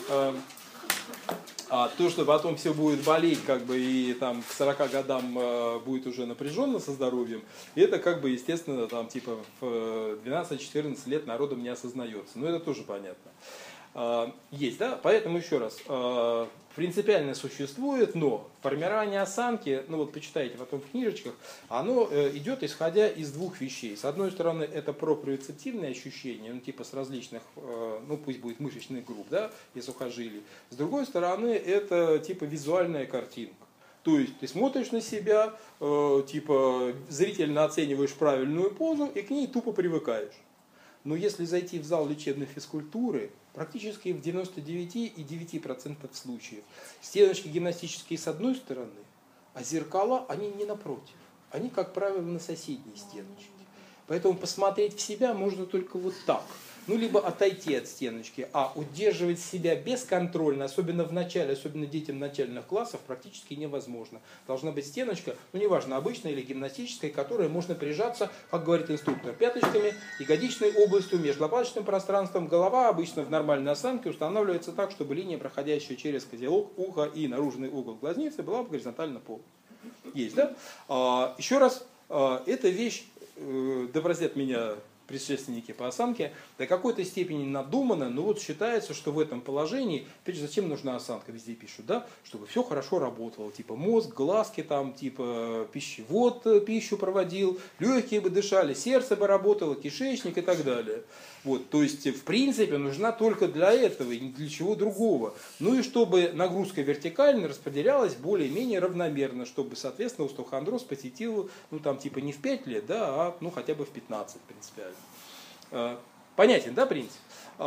А то, что потом все будет болеть, как бы, и там к сорока годам э, будет уже напряженно со здоровьем, это, как бы, естественно, там, типа, в двенадцать-четырнадцать лет народом не осознается. Но это тоже понятно. Э, есть, да? Поэтому еще раз, э, принципиально существует, но формирование осанки, ну вот почитайте потом в книжечках, оно э, идет исходя из двух вещей. С одной стороны, это проприоцептивные ощущения, ну типа с различных, э, ну пусть будет мышечных групп, да, и сухожилий. С другой стороны, это типа визуальная картинка. То есть ты смотришь на себя, э, типа зрительно оцениваешь правильную позу и к ней тупо привыкаешь. Но если зайти в зал лечебной физкультуры, практически в девяноста девяти и девяти десятых процента случаев стеночки гимнастические с одной стороны, а зеркала, они не напротив. Они, как правило, на соседней стеночке. Поэтому посмотреть в себя можно только вот так. Ну, либо отойти от стеночки, а удерживать себя бесконтрольно, особенно в начале, особенно детям начальных классов, практически невозможно. Должна быть стеночка, ну, неважно, обычная или гимнастическая, к которой можно прижаться, как говорит инструктор, пяточками, ягодичной областью, межлопаточным пространством. Голова обычно в нормальной осанке устанавливается так, чтобы линия, проходящая через козелок, ухо и наружный угол глазницы, была горизонтально по полу. Есть, да? А, еще раз, а, эта вещь, э, да простят меня предшественники по осанке, до какой-то степени надумано, но вот считается, что в этом положении, опять же, зачем нужна осанка, везде пишут, да, чтобы все хорошо работало, типа мозг, глазки, там, типа пищевод пищу проводил, легкие бы дышали, сердце бы работало, кишечник и так далее. Вот, то есть, в принципе, нужна только для этого и ни для чего другого. Ну и чтобы нагрузка вертикально распределялась более-менее равномерно, чтобы, соответственно, остеохондроз посетил, ну там типа не в пять лет, да, а ну хотя бы в пятнадцать принципиально. Понятен, да, принцип?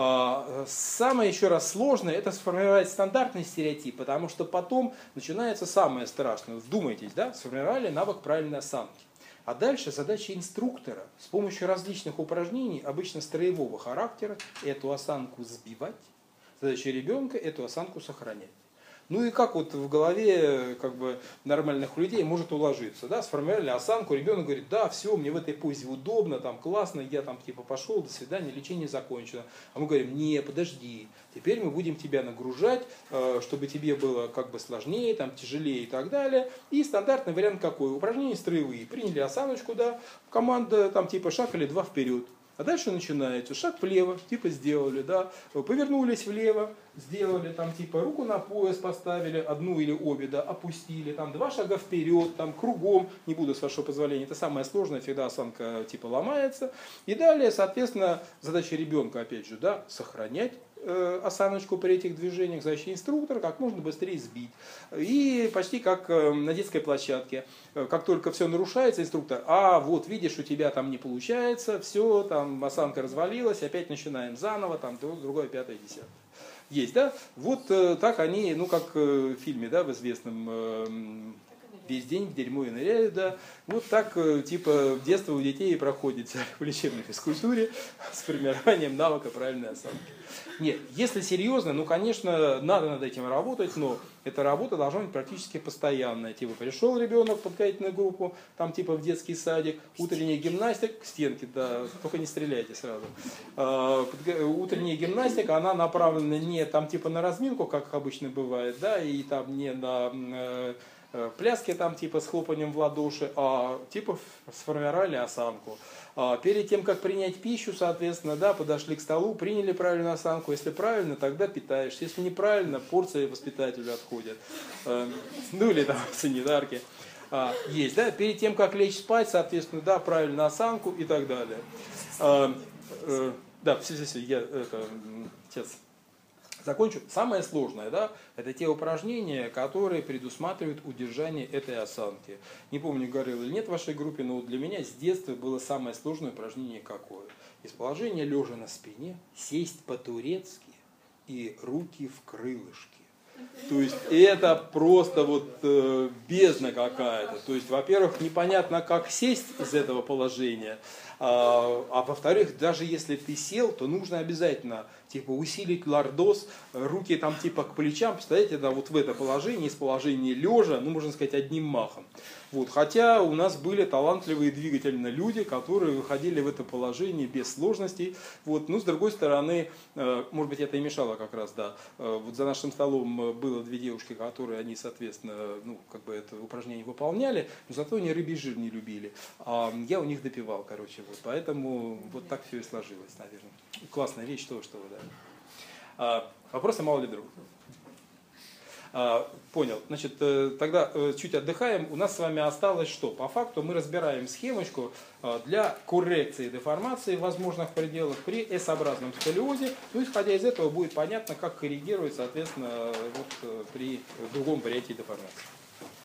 Самое еще раз сложное — это сформировать стандартный стереотип, потому что потом начинается самое страшное. Вдумайтесь, да, сформировали навык правильной осанки. А дальше задача инструктора с помощью различных упражнений, обычно строевого характера, эту осанку сбивать. Задача ребенка — эту осанку сохранять. Ну и как вот в голове как бы нормальных людей может уложиться, да, сформировали осанку, ребенок говорит, да, все, мне в этой позе удобно, там классно, я там типа пошел, до свидания, лечение закончено. А мы говорим, не, подожди, теперь мы будем тебя нагружать, чтобы тебе было как бы сложнее, там тяжелее и так далее. И стандартный вариант какой? Упражнения строевые. Приняли осаночку, да, команда там типа шаг или два вперед. А дальше начинается шаг влево, типа сделали, да, повернулись влево, сделали, там типа руку на пояс поставили, одну или обе, да, опустили, там два шага вперед, там кругом, не буду с вашего позволения, это самое сложное, всегда осанка типа ломается. И далее, соответственно, задача ребенка, опять же, да, сохранять э, осаночку при этих движениях, задача инструктора как можно быстрее сбить. И почти как э, на детской площадке, как только все нарушается, инструктор, а вот видишь, у тебя там не получается, все, там осанка развалилась, опять начинаем заново, там другое, пятое, десятое. Есть, да? Вот э, так они, ну как э, в фильме, да, в известном э, «Весь день в дерьмо и ныряют», да, вот так э, типа детство у детей проходит в лечебной физкультуре с формированием навыка правильной осанки. Нет, если серьезно, ну конечно, надо над этим работать, но эта работа должна быть практически постоянная. Типа пришел ребенок в подготовительную группу, там типа в детский садик, утренняя гимнастика, к стенке, да, только не стреляйте сразу. А, утренняя гимнастика, она направлена не там типа на разминку, как обычно бывает, да, и там не на э, пляски там типа с хлопанием в ладоши, а типа сформировали осанку. А перед тем, как принять пищу, соответственно, да, подошли к столу, приняли правильную осанку. Если правильно, тогда питаешься. Если неправильно, порции воспитателю отходят. Ну или там санитарки. А, есть, да, перед тем, как лечь спать, соответственно, да, правильную осанку и так далее. А, э, да, все, все, все, я это, сейчас закончу. Самое сложное, да, это те упражнения, которые предусматривают удержание этой осанки. Не помню, говорил или нет в вашей группе, но для меня с детства было самое сложное упражнение какое. Из положения лежа на спине, сесть по-турецки и руки в крылышки. То есть это просто вот э, бездна какая-то. То есть, во-первых, непонятно, как сесть из этого положения. А, а во-вторых, даже если ты сел, то нужно обязательно типа усилить лордоз, руки там типа к плечам, представляете, да, вот в это положение, из положения лежа, ну можно сказать одним махом. Вот, хотя у нас были талантливые двигательно люди, которые выходили в это положение без сложностей. Вот, но с другой стороны, э, может быть это и мешало как раз, да. Э, вот за нашим столом было две девушки, которые они, соответственно, ну как бы это упражнение выполняли, но зато они рыбий жир не любили. А я у них допивал, короче, вот, поэтому вот так все и сложилось, наверное. Классная вещь, что, что вы, да. А, вопросы, мало ли друг. А, понял. Значит, тогда чуть отдыхаем. У нас с вами осталось что? По факту мы разбираем схемочку для коррекции деформации в возможных пределах при эс-образном сколиозе. Ну, исходя из этого будет понятно, как коррегировать, соответственно, вот, при другом варианте деформации.